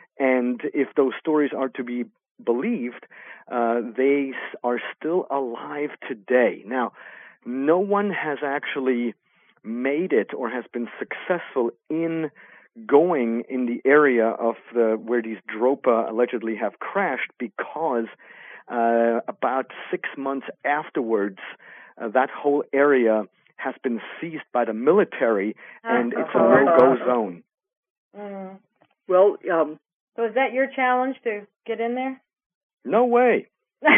S3: And if those stories are to be believed, uh, they are still alive today. Now, no one has actually made it or has been successful in going in the area of the where these Dropa allegedly have crashed, because uh, about six months afterwards, uh, that whole area has been seized by the military, and it's a no-go zone.
S2: Mm.
S1: Well, um,
S2: so is that your challenge to get in there?
S3: No way.
S2: Well,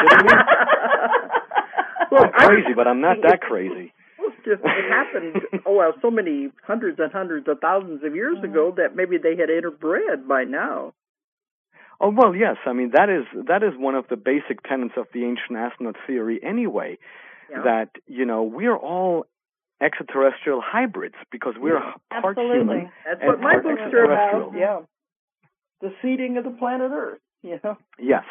S3: I'm crazy, but I'm not that crazy.
S1: Just, it happened, oh, well, so many hundreds and hundreds of thousands of years
S2: mm-hmm.
S1: ago that maybe they had interbred by now.
S3: Oh, well, yes. I mean, that is that is one of the basic tenets of the ancient astronaut theory anyway,
S1: yeah.
S3: that, you know, we're all extraterrestrial hybrids because we're
S1: yeah.
S3: part
S2: Absolutely.
S3: human.
S1: That's
S3: and
S1: what my
S3: part
S1: books are about,
S3: extraterrestrial.
S1: yeah. The seeding of the planet Earth, you know?
S3: Yes.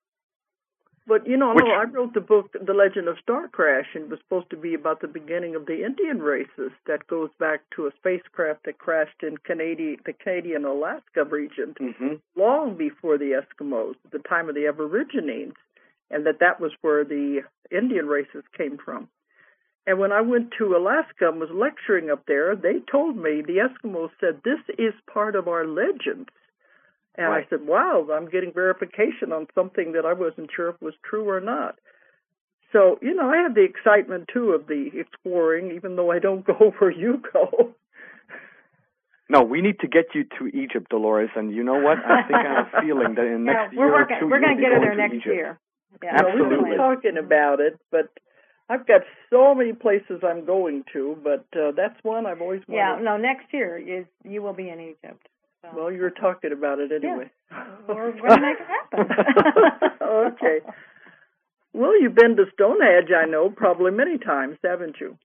S1: But, you know,
S3: Which,
S1: no, I wrote the book, The Legend of Star Crash, and it was supposed to be about the beginning of the Indian races. That goes back to a spacecraft that crashed in Canadian, the Canadian-Alaska region
S3: mm-hmm.
S1: long before the Eskimos, at the time of the Aborigines, and that that was where the Indian races came from. And when I went to Alaska and was lecturing up there, they told me, the Eskimos said, this is part of our legends. And
S3: right.
S1: I said, wow, I'm getting verification on something that I wasn't sure if was true or not. So, you know, I have the excitement, too, of the exploring, even though I don't go where you go.
S3: No, we need to get you to Egypt, Dolores, and you know what? I think I have a feeling that in the next
S2: yeah, we're
S3: year
S2: working,
S3: or two,
S2: we're going to get her there
S3: to
S2: next
S3: Egypt.
S2: year. Yeah.
S3: Absolutely.
S1: You know, we've been talking about it, but I've got so many places I'm going to, but uh, that's one I've always wanted.
S2: Yeah, no, next year you, you will be in Egypt. So.
S1: Well, you're talking about it anyway.
S2: Yeah. We're going to make it happen.
S1: Okay. Well, you've been to Stonehenge, I know, probably many times, haven't you?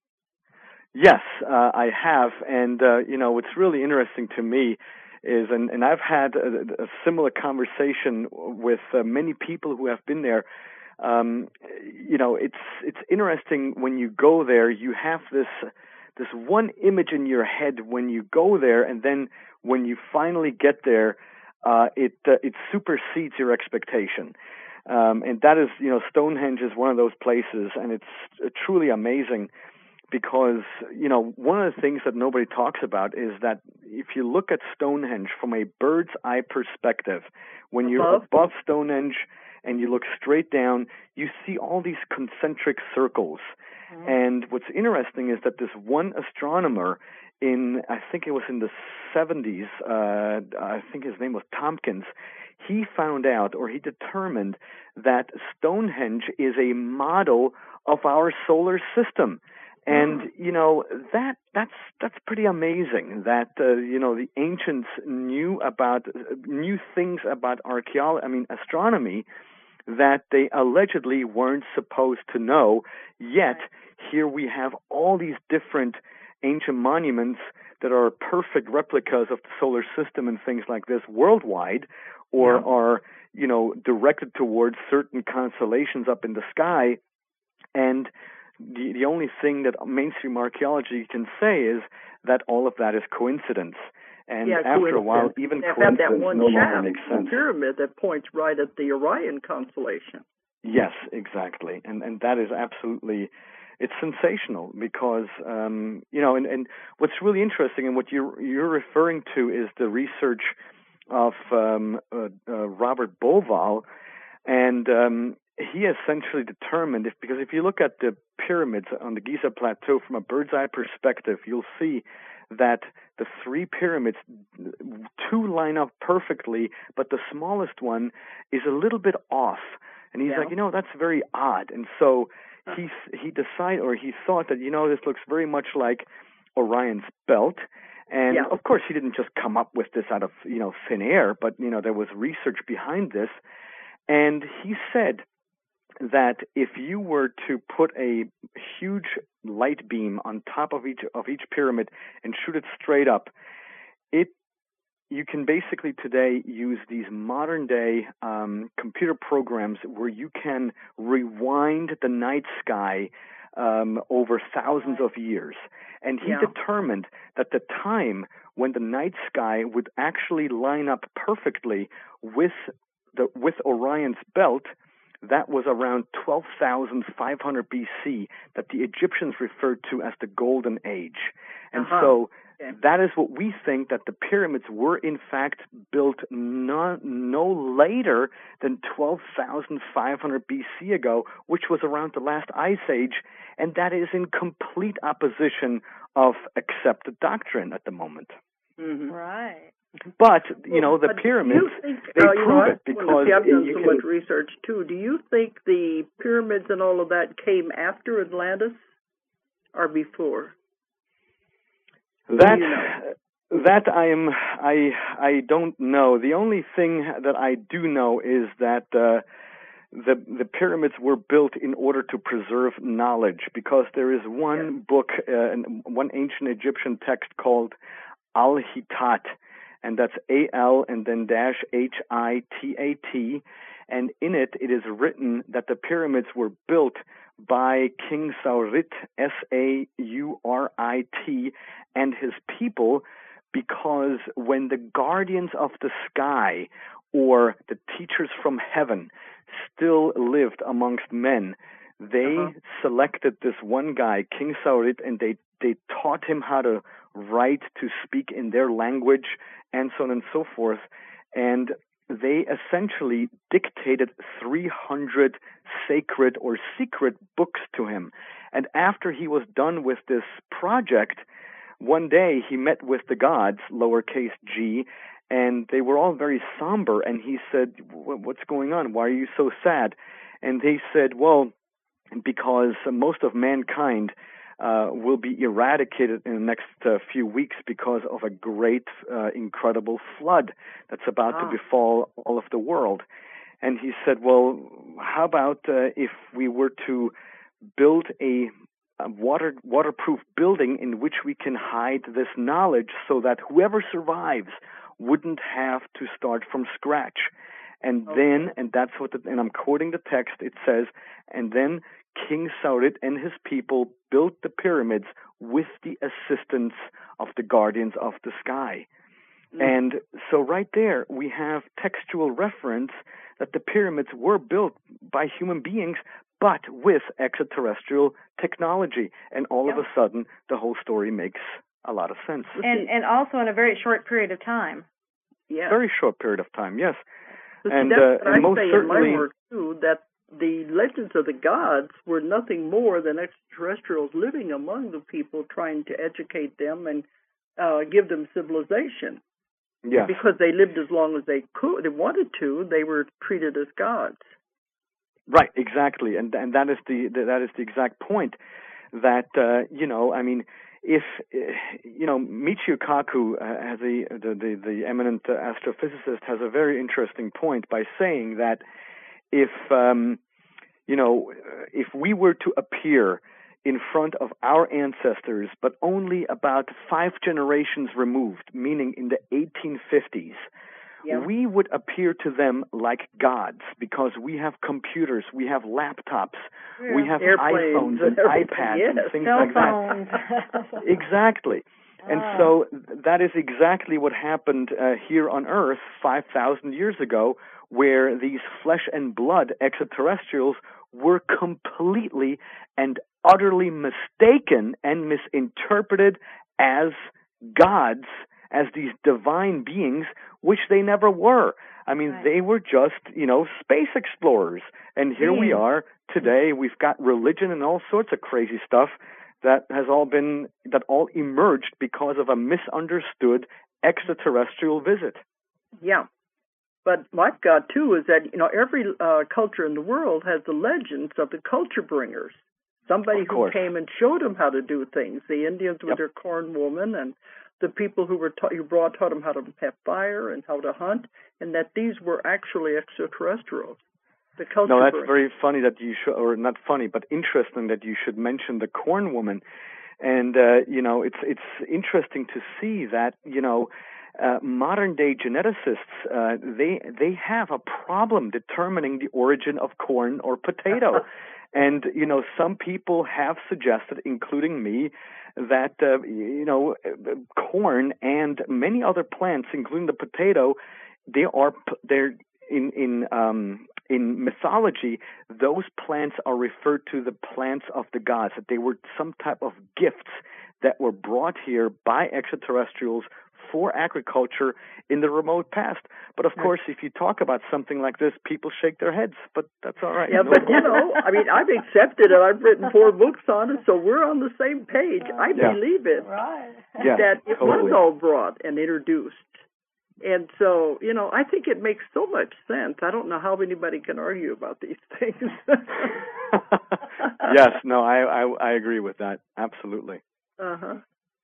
S3: Yes, uh, I have. And, uh, you know, what's really interesting to me is, and, and I've had a, a similar conversation with uh, many people who have been there. Um, you know, it's it's interesting when you go there, you have this this one image in your head when you go there, and then when you finally get there, uh, it uh, it supersedes your expectation. Um, and that is, you know, Stonehenge is one of those places, and it's uh, truly amazing because, you know, one of the things that nobody talks about is that if you look at Stonehenge from a bird's eye perspective, when you're
S1: above,
S3: above Stonehenge and you look straight down, you see all these concentric circles. Mm-hmm. And what's interesting is that this one astronomer in, I think it was in the seventies, uh, I think his name was Tompkins, he found out, or he determined, that Stonehenge is a model of our solar system. And, you know, that that's that's pretty amazing that, uh, you know, the ancients knew about, uh, knew things about archaeology, I mean, astronomy, that they allegedly weren't supposed to know. Yet, here we have all these different ancient monuments that are perfect replicas of the solar system and things like this worldwide, or yeah. are, you know, directed towards certain constellations up in the sky. And the, the only thing that mainstream archaeology can say is that all of that is coincidence. And
S1: yeah,
S3: after a while, even
S1: they
S3: coincidence
S1: have that one
S3: no
S1: shaft,
S3: longer makes sense.
S1: The pyramid that points right at the Orion constellation.
S3: Yes, exactly. And and that is absolutely, it's sensational because, um, you know, and, and what's really interesting and what you're, you're referring to is the research of um, uh, uh, Robert Bauval, and um, he essentially determined, if because if you look at the pyramids on the Giza Plateau from a bird's eye perspective, you'll see that the three pyramids, two line up perfectly, but the smallest one is a little bit off. And he's yeah. like, you know, that's very odd. And so he he decided, or he thought that, you know, this looks very much like Orion's belt. And
S1: yeah.
S3: of course, he didn't just come up with this out of, you know, thin air, but, you know, there was research behind this. And he said that if you were to put a huge light beam on top of each of each pyramid and shoot it straight up, it you can basically today use these modern day um, computer programs where you can rewind the night sky um, over thousands of years. And he
S1: yeah.
S3: determined that the time when the night sky would actually line up perfectly with the with Orion's belt, that was around twelve thousand five hundred B C that the Egyptians referred to as the Golden Age. And
S1: uh-huh.
S3: so
S1: okay.
S3: that is what we think, that the pyramids were in fact built no, no later than twelve thousand five hundred B C ago, which was around the last ice age, and that is in complete opposition of accepted doctrine at the moment.
S1: Mm-hmm.
S2: Right.
S3: But, you know, the
S1: but
S3: pyramids,
S1: think,
S3: they
S1: uh,
S3: prove
S1: know,
S3: it because...
S1: I've done
S3: you
S1: so
S3: can,
S1: much research, too. Do you think the pyramids and all of that came after Atlantis or before?
S3: That,
S1: you know?
S3: that I am, I, I don't know. The only thing that I do know is that uh, the the pyramids were built in order to preserve knowledge, because there is one
S1: yes.
S3: book, uh, one ancient Egyptian text called Al-Hitat, and that's A L and then dash H I T A T, and in it, it is written that the pyramids were built by King Saurit, S A U R I T, and his people, because when the guardians of the sky, or the teachers from heaven, still lived amongst men, they uh-huh. selected this one guy, King Saurit, and they, they taught him how to write, to speak in their language, and so on and so forth. And they essentially dictated three hundred sacred or secret books to him. And after he was done with this project, one day he met with the gods, lowercase g, and they were all very somber. And he said, "What's going on? Why are you so sad?" And they said, "Well, because most of mankind uh, will be eradicated in the next uh, few weeks because of a great, uh, incredible flood that's about
S1: ah.
S3: to befall all of the world." And he said, "Well, how about uh, if we were to build a, a water waterproof building in which we can hide this knowledge so that whoever survives wouldn't have to start from scratch." And
S1: okay.
S3: then, and that's what, the, and I'm quoting the text, it says, and then King Saurit and his people built the pyramids with the assistance of the guardians of the sky. Mm. And so right there, we have textual reference that the pyramids were built by human beings, but with extraterrestrial technology. And all yep. of a sudden, the whole story makes a lot of sense.
S2: And and also in a very short period of time.
S1: Yeah.
S3: Very short period of time, yes.
S1: But
S3: and
S1: see, that's
S3: uh,
S1: what
S3: and
S1: I
S3: most
S1: say
S3: certainly,
S1: in my work, too, that the legends of the gods were nothing more than extraterrestrials living among the people, trying to educate them and uh, give them civilization.
S3: Yes.
S1: Because they lived as long as they could, they wanted to, they were treated as gods.
S3: Right, exactly, and and that is the that is the exact point. That uh, you know, I mean, if you know, Michio Kaku, uh, has a the, the the eminent uh, astrophysicist, has a very interesting point by saying that if um, you know, if we were to appear in front of our ancestors, but only about five generations removed, meaning in the eighteen fifties, yeah. we would appear to them like gods, because we have computers, we have laptops, yeah. we have
S1: Airplanes
S3: iPhones and iPads
S1: yes.
S3: and things
S2: Cell
S3: like
S2: phones.
S3: that. Exactly.
S2: Oh.
S3: And so that is exactly what happened uh, here on Earth five thousand years ago, where these flesh and blood extraterrestrials were completely and utterly mistaken and misinterpreted as gods, as these divine beings, which they never were. I mean,
S2: right.
S3: they were just, you know, space explorers. And here mm. we are today. We've got religion and all sorts of crazy stuff that has all been, that all emerged because of a misunderstood extraterrestrial visit.
S1: Yeah. But what I've got, too, is that, you know, every uh, culture in the world has the legends of the culture bringers. Somebody who came and showed them how to do things. The Indians with yep. their corn woman, and the people who were ta- who brought taught them how to have fire and how to hunt, and that these were actually extraterrestrials. The culture
S3: no, that's
S1: bringers.
S3: very funny that you should, or not funny, but interesting that you should mention the corn woman. And uh, you know, it's it's interesting to see that, you know, Uh, modern day geneticists, uh, they they have a problem determining the origin of corn or potato. And, you know, some people have suggested, including me, that, uh, you know, corn and many other plants, including the potato, they are, they're in, in, um, in mythology, those plants are referred to the plants of the gods, that they were some type of gifts that were brought here by extraterrestrials for agriculture in the remote past. But of course, if you talk about something like this, people shake their heads, but that's all right.
S1: Yeah,
S3: no
S1: but you know, I mean, I've accepted it. I've written four books on it, so we're on the same page. I
S3: yeah.
S1: believe it,
S2: Right.
S3: Yeah,
S1: that it
S3: totally.
S1: was all brought and introduced. And so, you know, I think it makes so much sense. I don't know how anybody can argue about these things.
S3: Yes, no, I, I I agree with that. Absolutely.
S1: Uh-huh.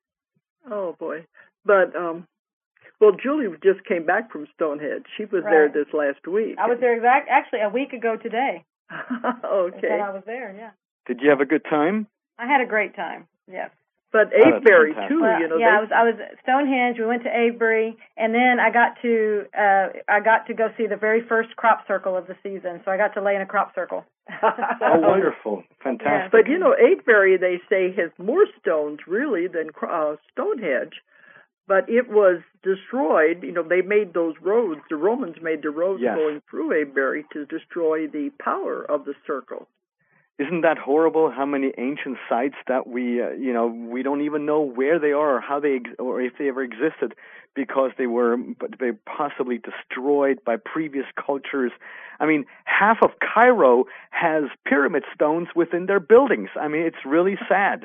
S1: Oh, boy. But, um, well, Julie just came back from Stonehenge. She was
S2: Right.
S1: there this last week.
S2: I was there exact actually a week ago today.
S1: Okay.
S2: Said I was there, yeah.
S3: Did you have a good time?
S2: I had a great time, yes.
S1: But
S3: Oh, that's
S1: Avebury,
S3: fantastic.
S1: too,
S2: Well,
S1: you know.
S2: yeah,
S1: they,
S2: I was I was at Stonehenge. We went to Avebury, and then I got to uh I got to go see the very first crop circle of the season. So I got to lay in a crop circle.
S3: Oh, wonderful. Fantastic.
S1: But, you know, Avebury, they say, has more stones, really, than uh, Stonehenge. But it was destroyed. You know, they made those roads. The Romans made the roads
S3: Yes.
S1: going through Avebury to destroy the power of the circle.
S3: Isn't that horrible? How many ancient sites that we, uh, you know, we don't even know where they are or how they, ex- or if they ever existed, because they were, but they possibly destroyed by previous cultures. I mean, half of Cairo has pyramid stones within their buildings. I mean, it's really sad.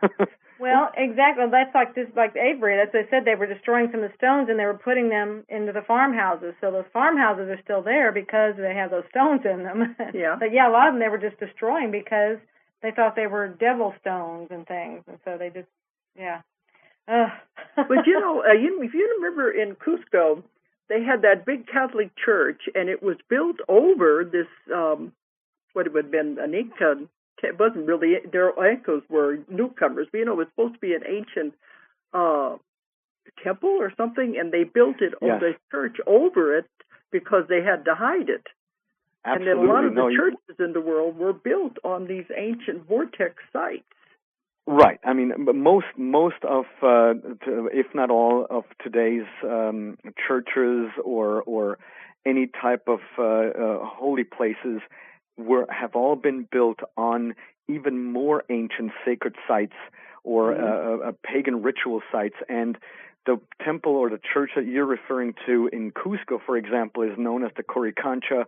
S2: Well, exactly. That's like this, like Avebury. That's they said they were destroying some of the stones and they were putting them into the farmhouses. So those farmhouses are still there because they have those stones in them.
S1: Yeah.
S2: But yeah, a lot of them they were just destroying because they thought they were devil stones and things, and so they just, yeah. Ugh.
S1: But, you know, uh, you, if you remember in Cusco, they had that big Catholic church, and it was built over this, um, what it would have been, an Inca. It wasn't really, their Incas were newcomers, but, you know, it was supposed to be an ancient uh, temple or something, and they built it,
S3: Yes.
S1: the church over it because they had to hide it.
S3: Absolutely.
S1: And then a lot of
S3: no,
S1: the
S3: you-
S1: churches in the world were built on these ancient vortex sites.
S3: Right. I mean, but most most of, uh, t- if not all, of today's um, churches or or any type of uh, uh, holy places were have all been built on even more ancient sacred sites or
S1: Mhm.
S3: uh, uh, pagan ritual sites. And the temple or the church that you're referring to in Cusco, for example, is known as the Coricancha,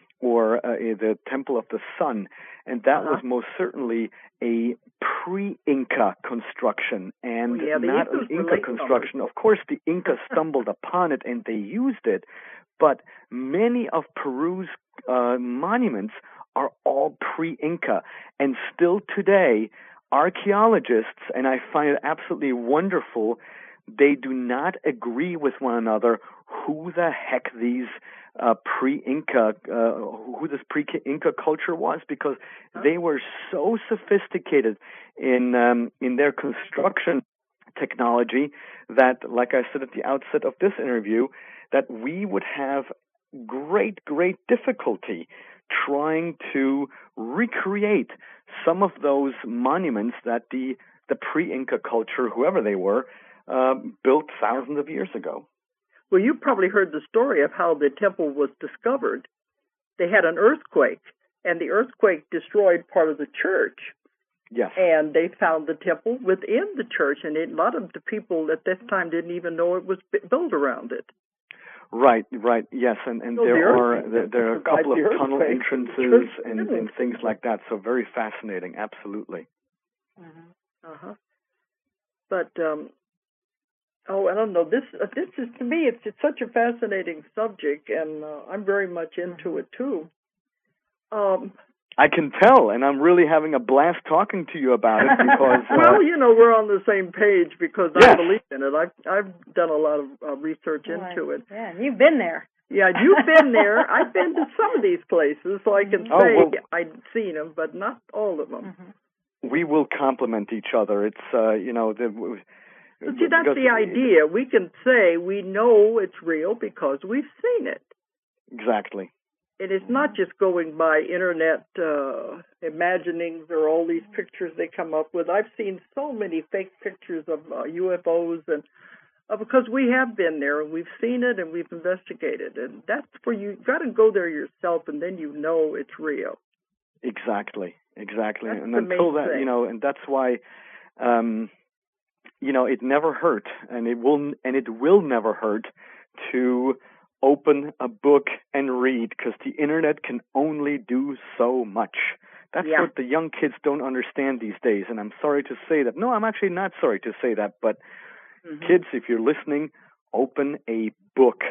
S3: or uh, the Temple of the Sun, and that
S1: Uh-huh.
S3: was most certainly a pre-Inca construction, and
S1: Oh, yeah, the
S3: not
S1: Incas
S3: an
S1: were
S3: Inca
S1: late
S3: construction. Of course, the Incas stumbled upon it and they used it, but many of Peru's uh, monuments are all pre-Inca, and still today, archaeologists, and I find it absolutely wonderful, they do not agree with one another who the heck these uh, pre-Inca, uh, who this pre-Inca culture was, because they were so sophisticated in um, in their construction technology that, like I said at the outset of this interview, that we would have great, great difficulty trying to recreate some of those monuments that the the pre-Inca culture, whoever they were, uh, built thousands of years ago.
S1: Well, you probably heard the story of how the temple was discovered. They had an earthquake, and the earthquake destroyed part of the church.
S3: Yes.
S1: And they found the temple within the church, and it, a lot of the people at this time didn't even know it was built around it.
S3: Right, right, yes, and, and
S1: So
S3: there
S1: the
S3: are
S1: earthquake
S3: there, there are a
S1: survived
S3: couple of
S1: the
S3: tunnel
S1: earthquake.
S3: entrances
S1: Church
S3: and,
S1: didn't.
S3: and things like that. So very fascinating, absolutely.
S2: Mm-hmm.
S1: Uh-huh. But um, oh, I don't know. This uh, this is to me, it's, it's such a fascinating subject, and uh, I'm very much into it too. Um,
S3: I can tell, and I'm really having a blast talking to you about it because. Uh,
S1: well, you know, we're on the same page because
S3: Yes.
S1: I believe in it. I've I've done a lot of uh, research into it.
S2: Yeah, and you've been there.
S1: Yeah, you've been there. I've been to some of these places, so I can say
S3: Oh, well-
S1: I've seen them, but not all of them.
S2: Mm-hmm.
S3: we will complement each other. It's uh, you know the.
S1: But see, that's
S3: because-
S1: the idea. We can say we know it's real because we've seen it.
S3: Exactly.
S1: It is not just going by internet uh, imaginings or all these pictures they come up with. I've seen so many fake pictures of uh, U F Os, and Uh, because we have been there and we've seen it and we've investigated, and that's where you got to go there yourself, and then you know it's real.
S3: Exactly, exactly.
S1: That's
S3: and
S1: the
S3: until
S1: main
S3: that,
S1: thing.
S3: you know, and that's why, um, you know, it never hurt, and it will, and it will never hurt to open a book and read, because the internet can only do so much. That's
S1: Yeah.
S3: what the young kids don't understand these days, and I'm sorry to say that. No, I'm actually not sorry to say that, but
S1: Mm-hmm.
S3: kids, if you're listening, open a book.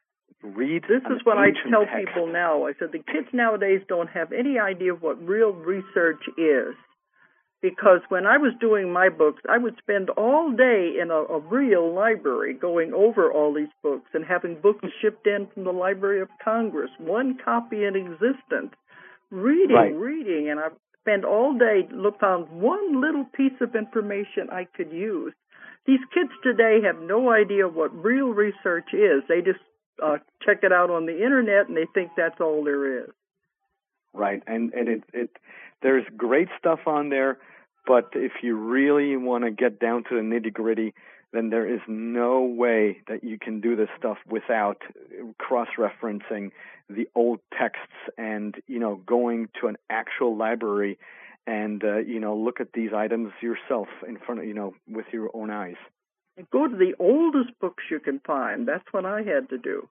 S3: Read
S1: This
S3: an
S1: is what I
S3: ancient
S1: tell
S3: text.
S1: people now. I said the kids nowadays don't have any idea of what real research is. Because when I was doing my books, I would spend all day in a, a real library going over all these books and having books shipped in from the Library of Congress, one copy in existence, reading,
S3: Right.
S1: reading, and I spent all day look found one little piece of information I could use. These kids today have no idea what real research is. They just uh, check it out on the internet and they think that's all there is.
S3: Right, and and it it there's great stuff on there, but if you really want to get down to the nitty gritty, then there is no way that you can do this stuff without cross-referencing the old texts and, you know, going to an actual library and uh, you know, look at these items yourself in front of, you know, with your own eyes.
S1: Go to the oldest books you can find. That's what I had to do.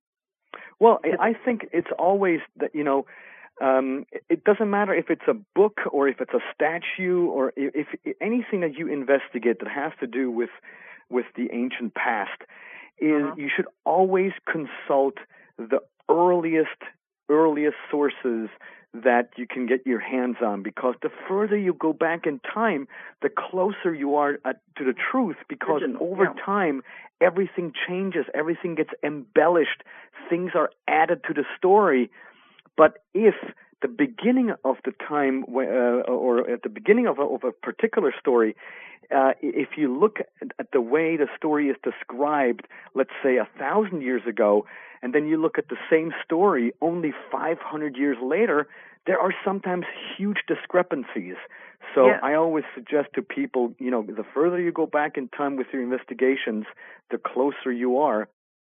S3: Well, I think it's always that, you know, um, it doesn't matter if it's a book or if it's a statue or if, if anything that you investigate that has to do with with the ancient past is
S1: Uh-huh.
S3: you should always consult the earliest earliest sources that you can get your hands on, because the further you go back in time, the closer you are at, to the truth, because
S1: Original,
S3: over
S1: yeah.
S3: time, everything changes, everything gets embellished, things are added to the story. But if the beginning of the time, uh, or at the beginning of a, of a particular story, uh, if you look at, at the way the story is described, let's say a thousand years ago, and then you look at the same story only five hundred years later, there are sometimes huge discrepancies. So
S1: Yeah.
S3: I always suggest to people, you know, the further you go back in time with your investigations, the closer you are,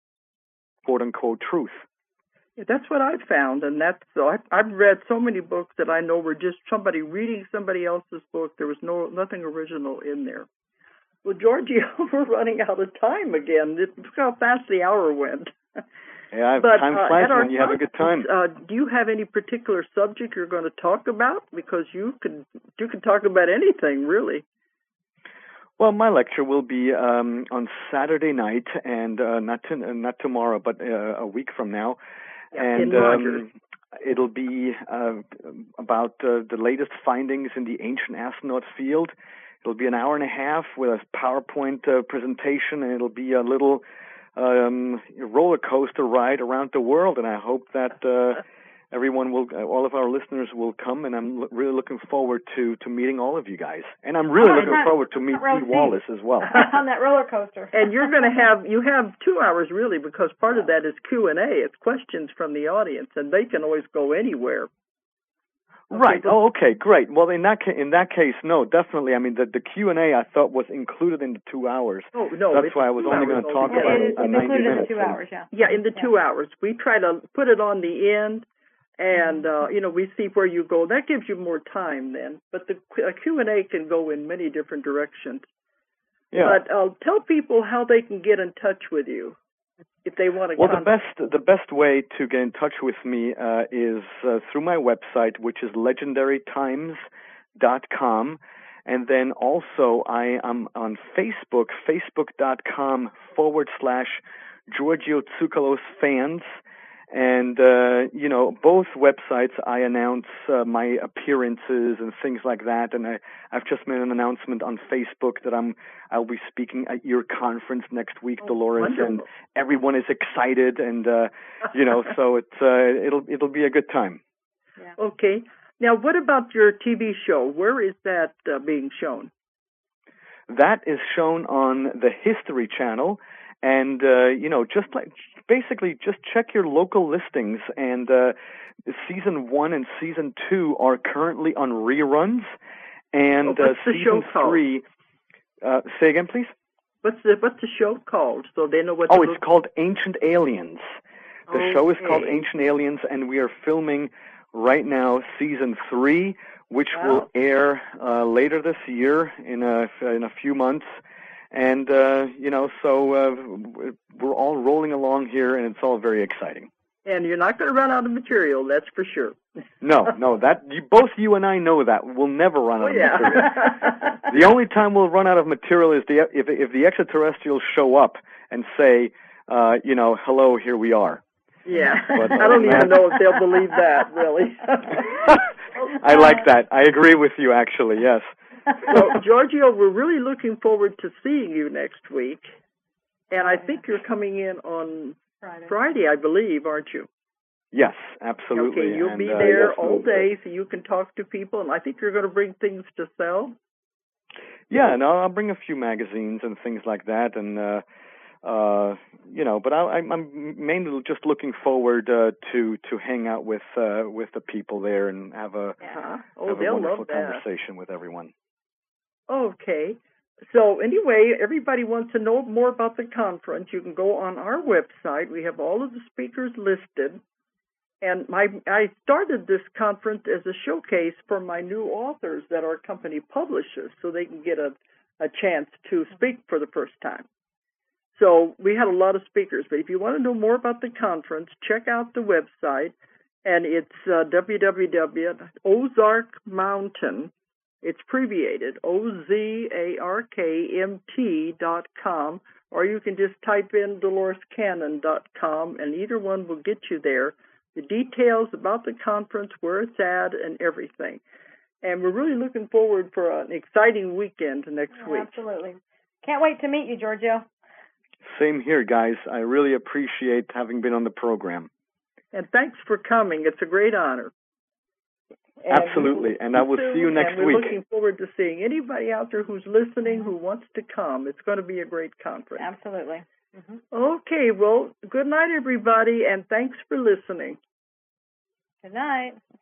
S3: quote unquote, truth.
S1: Yeah, that's what I've found, and that's so. I've, I've read so many books that I know were just somebody reading somebody else's book. There was no nothing original in there. Well, Georgie, we're running out of time again. Look how fast the hour went.
S3: Yeah,
S1: but,
S3: time
S1: uh,
S3: flies
S1: at our
S3: when you have a good time.
S1: Uh, do you have any particular subject you're going to talk about? Because you could you could talk about anything, really.
S3: Well, my lecture will be um, on Saturday night, and uh, not to, uh, not tomorrow, but uh, a week from now.
S1: Yeah,
S3: and
S1: in Rogers.
S3: um, it'll be uh, about uh, the latest findings in the ancient astronaut field. It'll be an hour and a half with a PowerPoint uh, presentation, and it'll be a little um, roller coaster ride around the world. And I hope that uh, everyone will, uh, all of our listeners will come. And I'm l- really looking forward to, to meeting all of you guys. And I'm really
S2: Oh,
S3: looking
S2: front,
S3: forward to meet
S2: row
S3: Pete Wallace as well.
S2: on that roller coaster.
S1: And you're going to have, you have two hours really, because part of that is Q and A. It's questions from the audience, and they can always go anywhere. Okay,
S3: Right.
S1: but,
S3: Oh, okay. Great. Well, in that ca- in that case, no, definitely. I mean, the the Q and A I thought was included in the two hours.
S1: oh, no.
S3: That's
S1: it's
S3: why I was
S1: two
S3: only
S1: hours
S3: going to talk
S1: altogether.
S3: about
S2: Yeah, it is,
S3: uh,
S2: it's
S3: ninety
S2: included in
S3: minutes.
S2: the two
S3: and-
S2: hours, yeah.
S1: Yeah, in the
S2: Yeah.
S1: two hours. We try to put it on the end, and, uh, you know, we see where you go. That gives you more time then. But the Q- a Q and A can go in many different directions.
S3: Yeah.
S1: But uh, tell people how they can get in touch with you if they want to
S3: Well, the
S1: contact.
S3: best the best way to get in touch with me uh, is uh, through my website, which is legendary times dot com, and then also I am on Facebook, facebook.com forward slash Giorgio Tsoukalos fans. And, uh, you know, both websites I announce uh, my appearances and things like that. And I, I've just made an announcement on Facebook that I'm, I'll be speaking at your conference next week,
S1: Oh,
S3: Dolores,
S1: wonderful.
S3: and everyone is excited. And, uh, you know, so it's, uh, it'll, it'll be a good time.
S2: Yeah.
S1: Okay. Now, what about your T V show? Where is that uh, being shown?
S3: That is shown on the History Channel. And, uh, you know, just like, basically just check your local listings. And uh, season one and season two are currently on reruns. And
S1: Oh, what's
S3: uh,
S1: the
S3: season
S1: show called?
S3: three, uh, say again, please?
S1: What's the what's the show called? So they know what.
S3: Oh,
S1: to
S3: it's called Ancient Aliens. The
S1: okay.
S3: show is called Ancient Aliens, and we are filming right now season three, which
S1: wow.
S3: will air uh, later this year in a in a few months. And uh, you know, so uh, we're all rolling along here, and it's all very exciting.
S1: And you're not going to run out of material, that's for sure.
S3: No, no, that you, both you and I know that we'll never run out
S1: oh,
S3: of
S1: yeah.
S3: material. The only time we'll run out of material is the if if the extraterrestrials show up and say, uh, you know, hello, here we are.
S1: Yeah,
S3: but,
S1: I don't even know if they'll believe that, really.
S3: I like that. I agree with you, actually. Yes.
S1: So, Giorgio, we're really looking forward to seeing you next week, and I think you're coming in on
S2: Friday.
S1: Friday, I believe, aren't you?
S3: Yes, absolutely.
S1: Okay, you'll
S3: and,
S1: be
S3: uh,
S1: there
S3: yes,
S1: all day, so you can talk to people, and I think you're going to bring things to sell.
S3: Yeah, no, I'll bring a few magazines and things like that, and uh, uh, you know, but I, I'm mainly just looking forward uh, to to hang out with uh, with the people there and have a
S1: Uh-huh. Oh,
S3: have a
S1: they'll
S3: wonderful
S1: love that.
S3: conversation with everyone.
S1: Okay. So anyway, everybody wants to know more about the conference. You can go on our website. We have all of the speakers listed. And my I started this conference as a showcase for my new authors that our company publishes so they can get a, a chance to speak for the first time. So we had a lot of speakers. But if you want to know more about the conference, check out the website. And it's uh, w w w dot ozark mountain. It's abbreviated, O Z A R K M T dot com, or you can just type in dolores cannon dot com, and either one will get you there. The details about the conference, where it's at, and everything. And we're really looking forward for an exciting weekend next
S2: yeah,
S1: week.
S2: Absolutely. Can't wait to meet you, Giorgio.
S3: Same here, guys. I really appreciate having been on the program.
S1: And thanks for coming. It's a great honor. And
S3: Absolutely, and I will see you next
S1: and we're
S3: week.
S1: We're looking forward to seeing anybody out there who's listening who wants to come. It's going to be a great conference.
S2: Absolutely. Mm-hmm.
S1: Okay, well, good night, everybody, and thanks for listening.
S2: Good night.